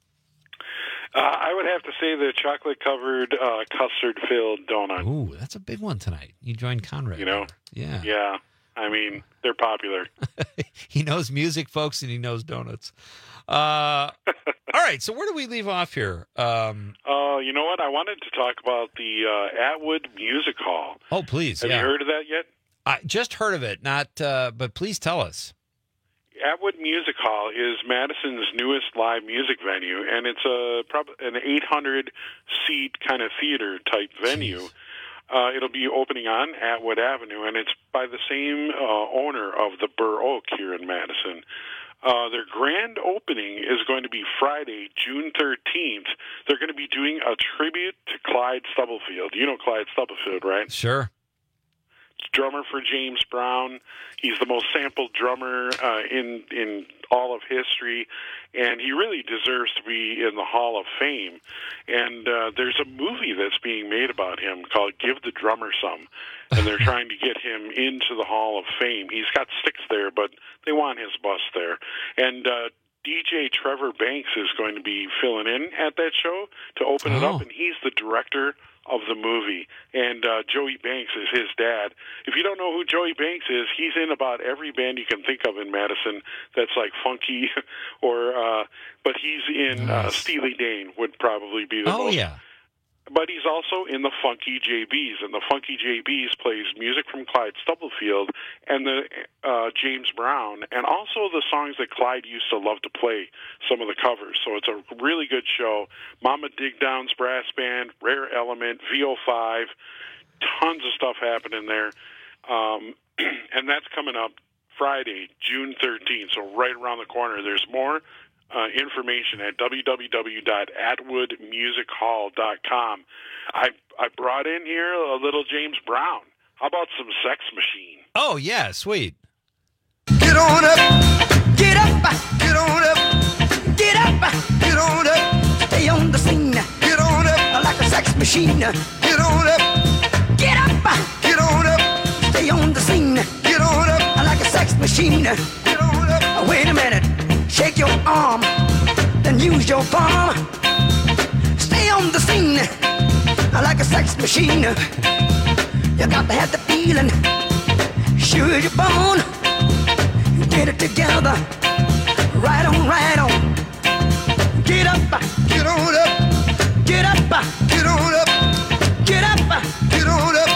I would have to say the chocolate-covered, custard-filled donut. Ooh, that's a big one tonight. You joined Conrad. You know? Yeah. Yeah. I mean, they're popular. He knows music, folks, and he knows donuts. All right, so where do we leave off here? You know what? I wanted to talk about the Atwood Music Hall. Oh, please. Have you heard of that yet? I just heard of it, but please tell us. Atwood Music Hall is Madison's newest live music venue, and it's an 800-seat kind of theater-type venue. It'll be opening on Atwood Avenue, and it's by the same owner of the Burr Oak here in Madison. Their grand opening is going to be Friday, June 13th. They're going to be doing a tribute to Clyde Stubblefield. You know Clyde Stubblefield, right? Sure. Drummer for James Brown. He's the most sampled drummer in all of history, and he really deserves to be in the Hall of Fame. And there's a movie that's being made about him called Give the Drummer Some, and they're trying to get him into the Hall of Fame. He's got sticks there, but they want his bust there. And DJ Trevor Banks is going to be filling in at that show to open it up, and he's the director of the movie, and Joey Banks is his dad. If you don't know who Joey Banks is, he's in about every band you can think of in Madison that's like funky, but he's in Steely Dan would probably be the most. Yeah. But he's also in the Funky JBs, and the Funky JBs plays music from Clyde Stubblefield and the James Brown, and also the songs that Clyde used to love to play, some of the covers. So it's a really good show. Mama Digdown's brass band, Rare Element, VO5, tons of stuff happening there. And that's coming up Friday, June 13th, so right around the corner. There's more information at www.atwoodmusichall.com. I brought in here a little James Brown. How about some Sex Machine? Oh, yeah, sweet. Get on up, get up, get on up, get up, get on up, stay on the scene, get on up like a sex machine, get on up, get up, get on up, stay on the scene, get on up like a sex machine, get on up. Wait a minute. Shake your arm, then use your palm. Stay on the scene like a sex machine. You got to have the feeling, sure you're born. Get it together, right on, right on. Get up, get on up, get up, get on up, get up, get on up.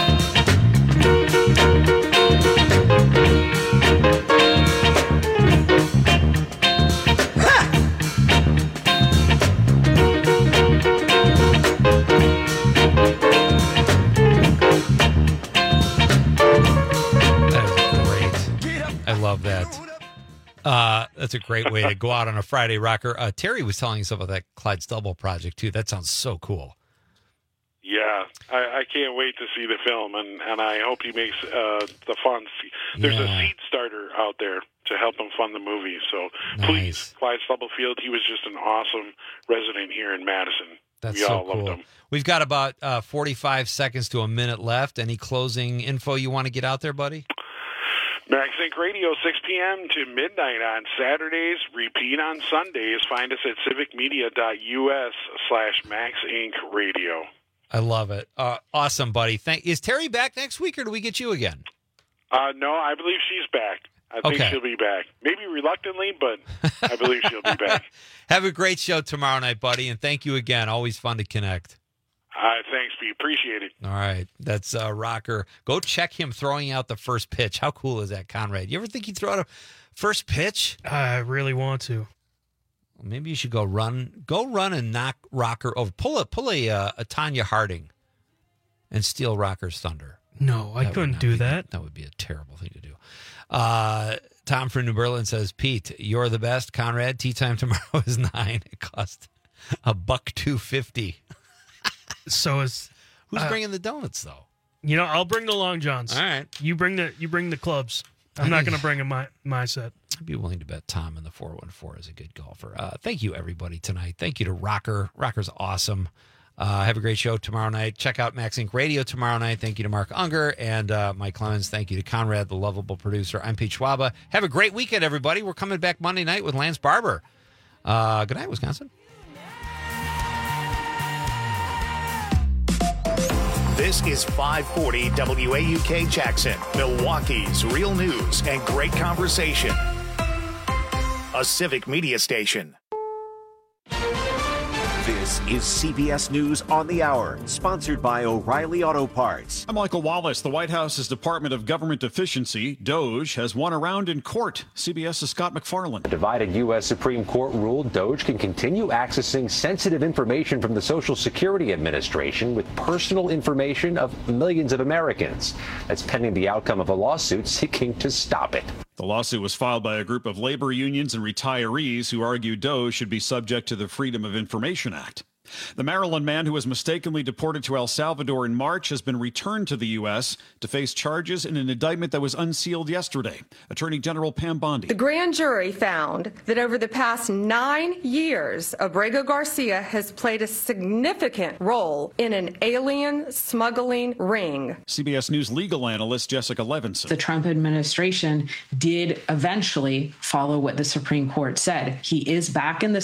I love that. That's a great way to go out on a Friday, Rocker. Terry was telling us about that Clyde Stubble project, too. That sounds so cool. Yeah, I can't wait to see the film, and I hope he makes the funds. There's a seed starter out there to help him fund the movie. So please, Clyde Stubblefield, he was just an awesome resident here in Madison. We all loved him. We've got about 45 seconds to a minute left. Any closing info you want to get out there, buddy? Max Inc. Radio, 6 p.m. to midnight on Saturdays, repeat on Sundays. Find us at civicmedia.us/Max Inc. Radio. I love it. Awesome, buddy. Is Terry back next week, or do we get you again? No, I believe she's back. I think she'll be back. Maybe reluctantly, but I believe she'll be back. Have a great show tomorrow night, buddy, and thank you again. Always fun to connect. Thanks, Pete. Appreciate it. All right. That's Rocker. Go check him throwing out the first pitch. How cool is that, Conrad? You ever think he'd throw out a first pitch? I really want to. Well, maybe you should go run and knock Rocker over. Pull a Tanya Harding and steal Rocker's thunder. No, I couldn't do that. That would be a terrible thing to do. Tom from New Berlin says, Pete, you're the best. Conrad, tea time tomorrow is 9. It cost $1.250. So is who's bringing the donuts though? You know, I'll bring the Long Johns. All right, you bring the clubs. I'm not going to bring in my set. I'd be willing to bet Tom in the 414 is a good golfer. Thank you, everybody, tonight. Thank you to Rocker. Rocker's awesome. Have a great show tomorrow night. Check out Max Inc. Radio tomorrow night. Thank you to Mark Unger and Mike Clemens. Thank you to Conrad, the lovable producer. I'm Pete Schwaba. Have a great weekend, everybody. We're coming back Monday night with Lance Barber. Good night, Wisconsin. This is 540 WAUK Jackson, Milwaukee's real news and great conversation. A civic media station. This is CBS News on the Hour, sponsored by O'Reilly Auto Parts. I'm Michael Wallace. The White House's Department of Government Efficiency, DOGE, has won a round in court. CBS's Scott McFarland. A divided U.S. Supreme Court ruled DOGE can continue accessing sensitive information from the Social Security Administration with personal information of millions of Americans. That's pending the outcome of a lawsuit seeking to stop it. The lawsuit was filed by a group of labor unions and retirees who argue DOGE should be subject to the Freedom of Information Act. The Maryland man who was mistakenly deported to El Salvador in March has been returned to the U.S. to face charges in an indictment that was unsealed yesterday. Attorney General Pam Bondi. The grand jury found that over the past 9 years, Abrego Garcia has played a significant role in an alien smuggling ring. CBS News legal analyst Jessica Levinson. The Trump administration did eventually follow what the Supreme Court said. He is back in the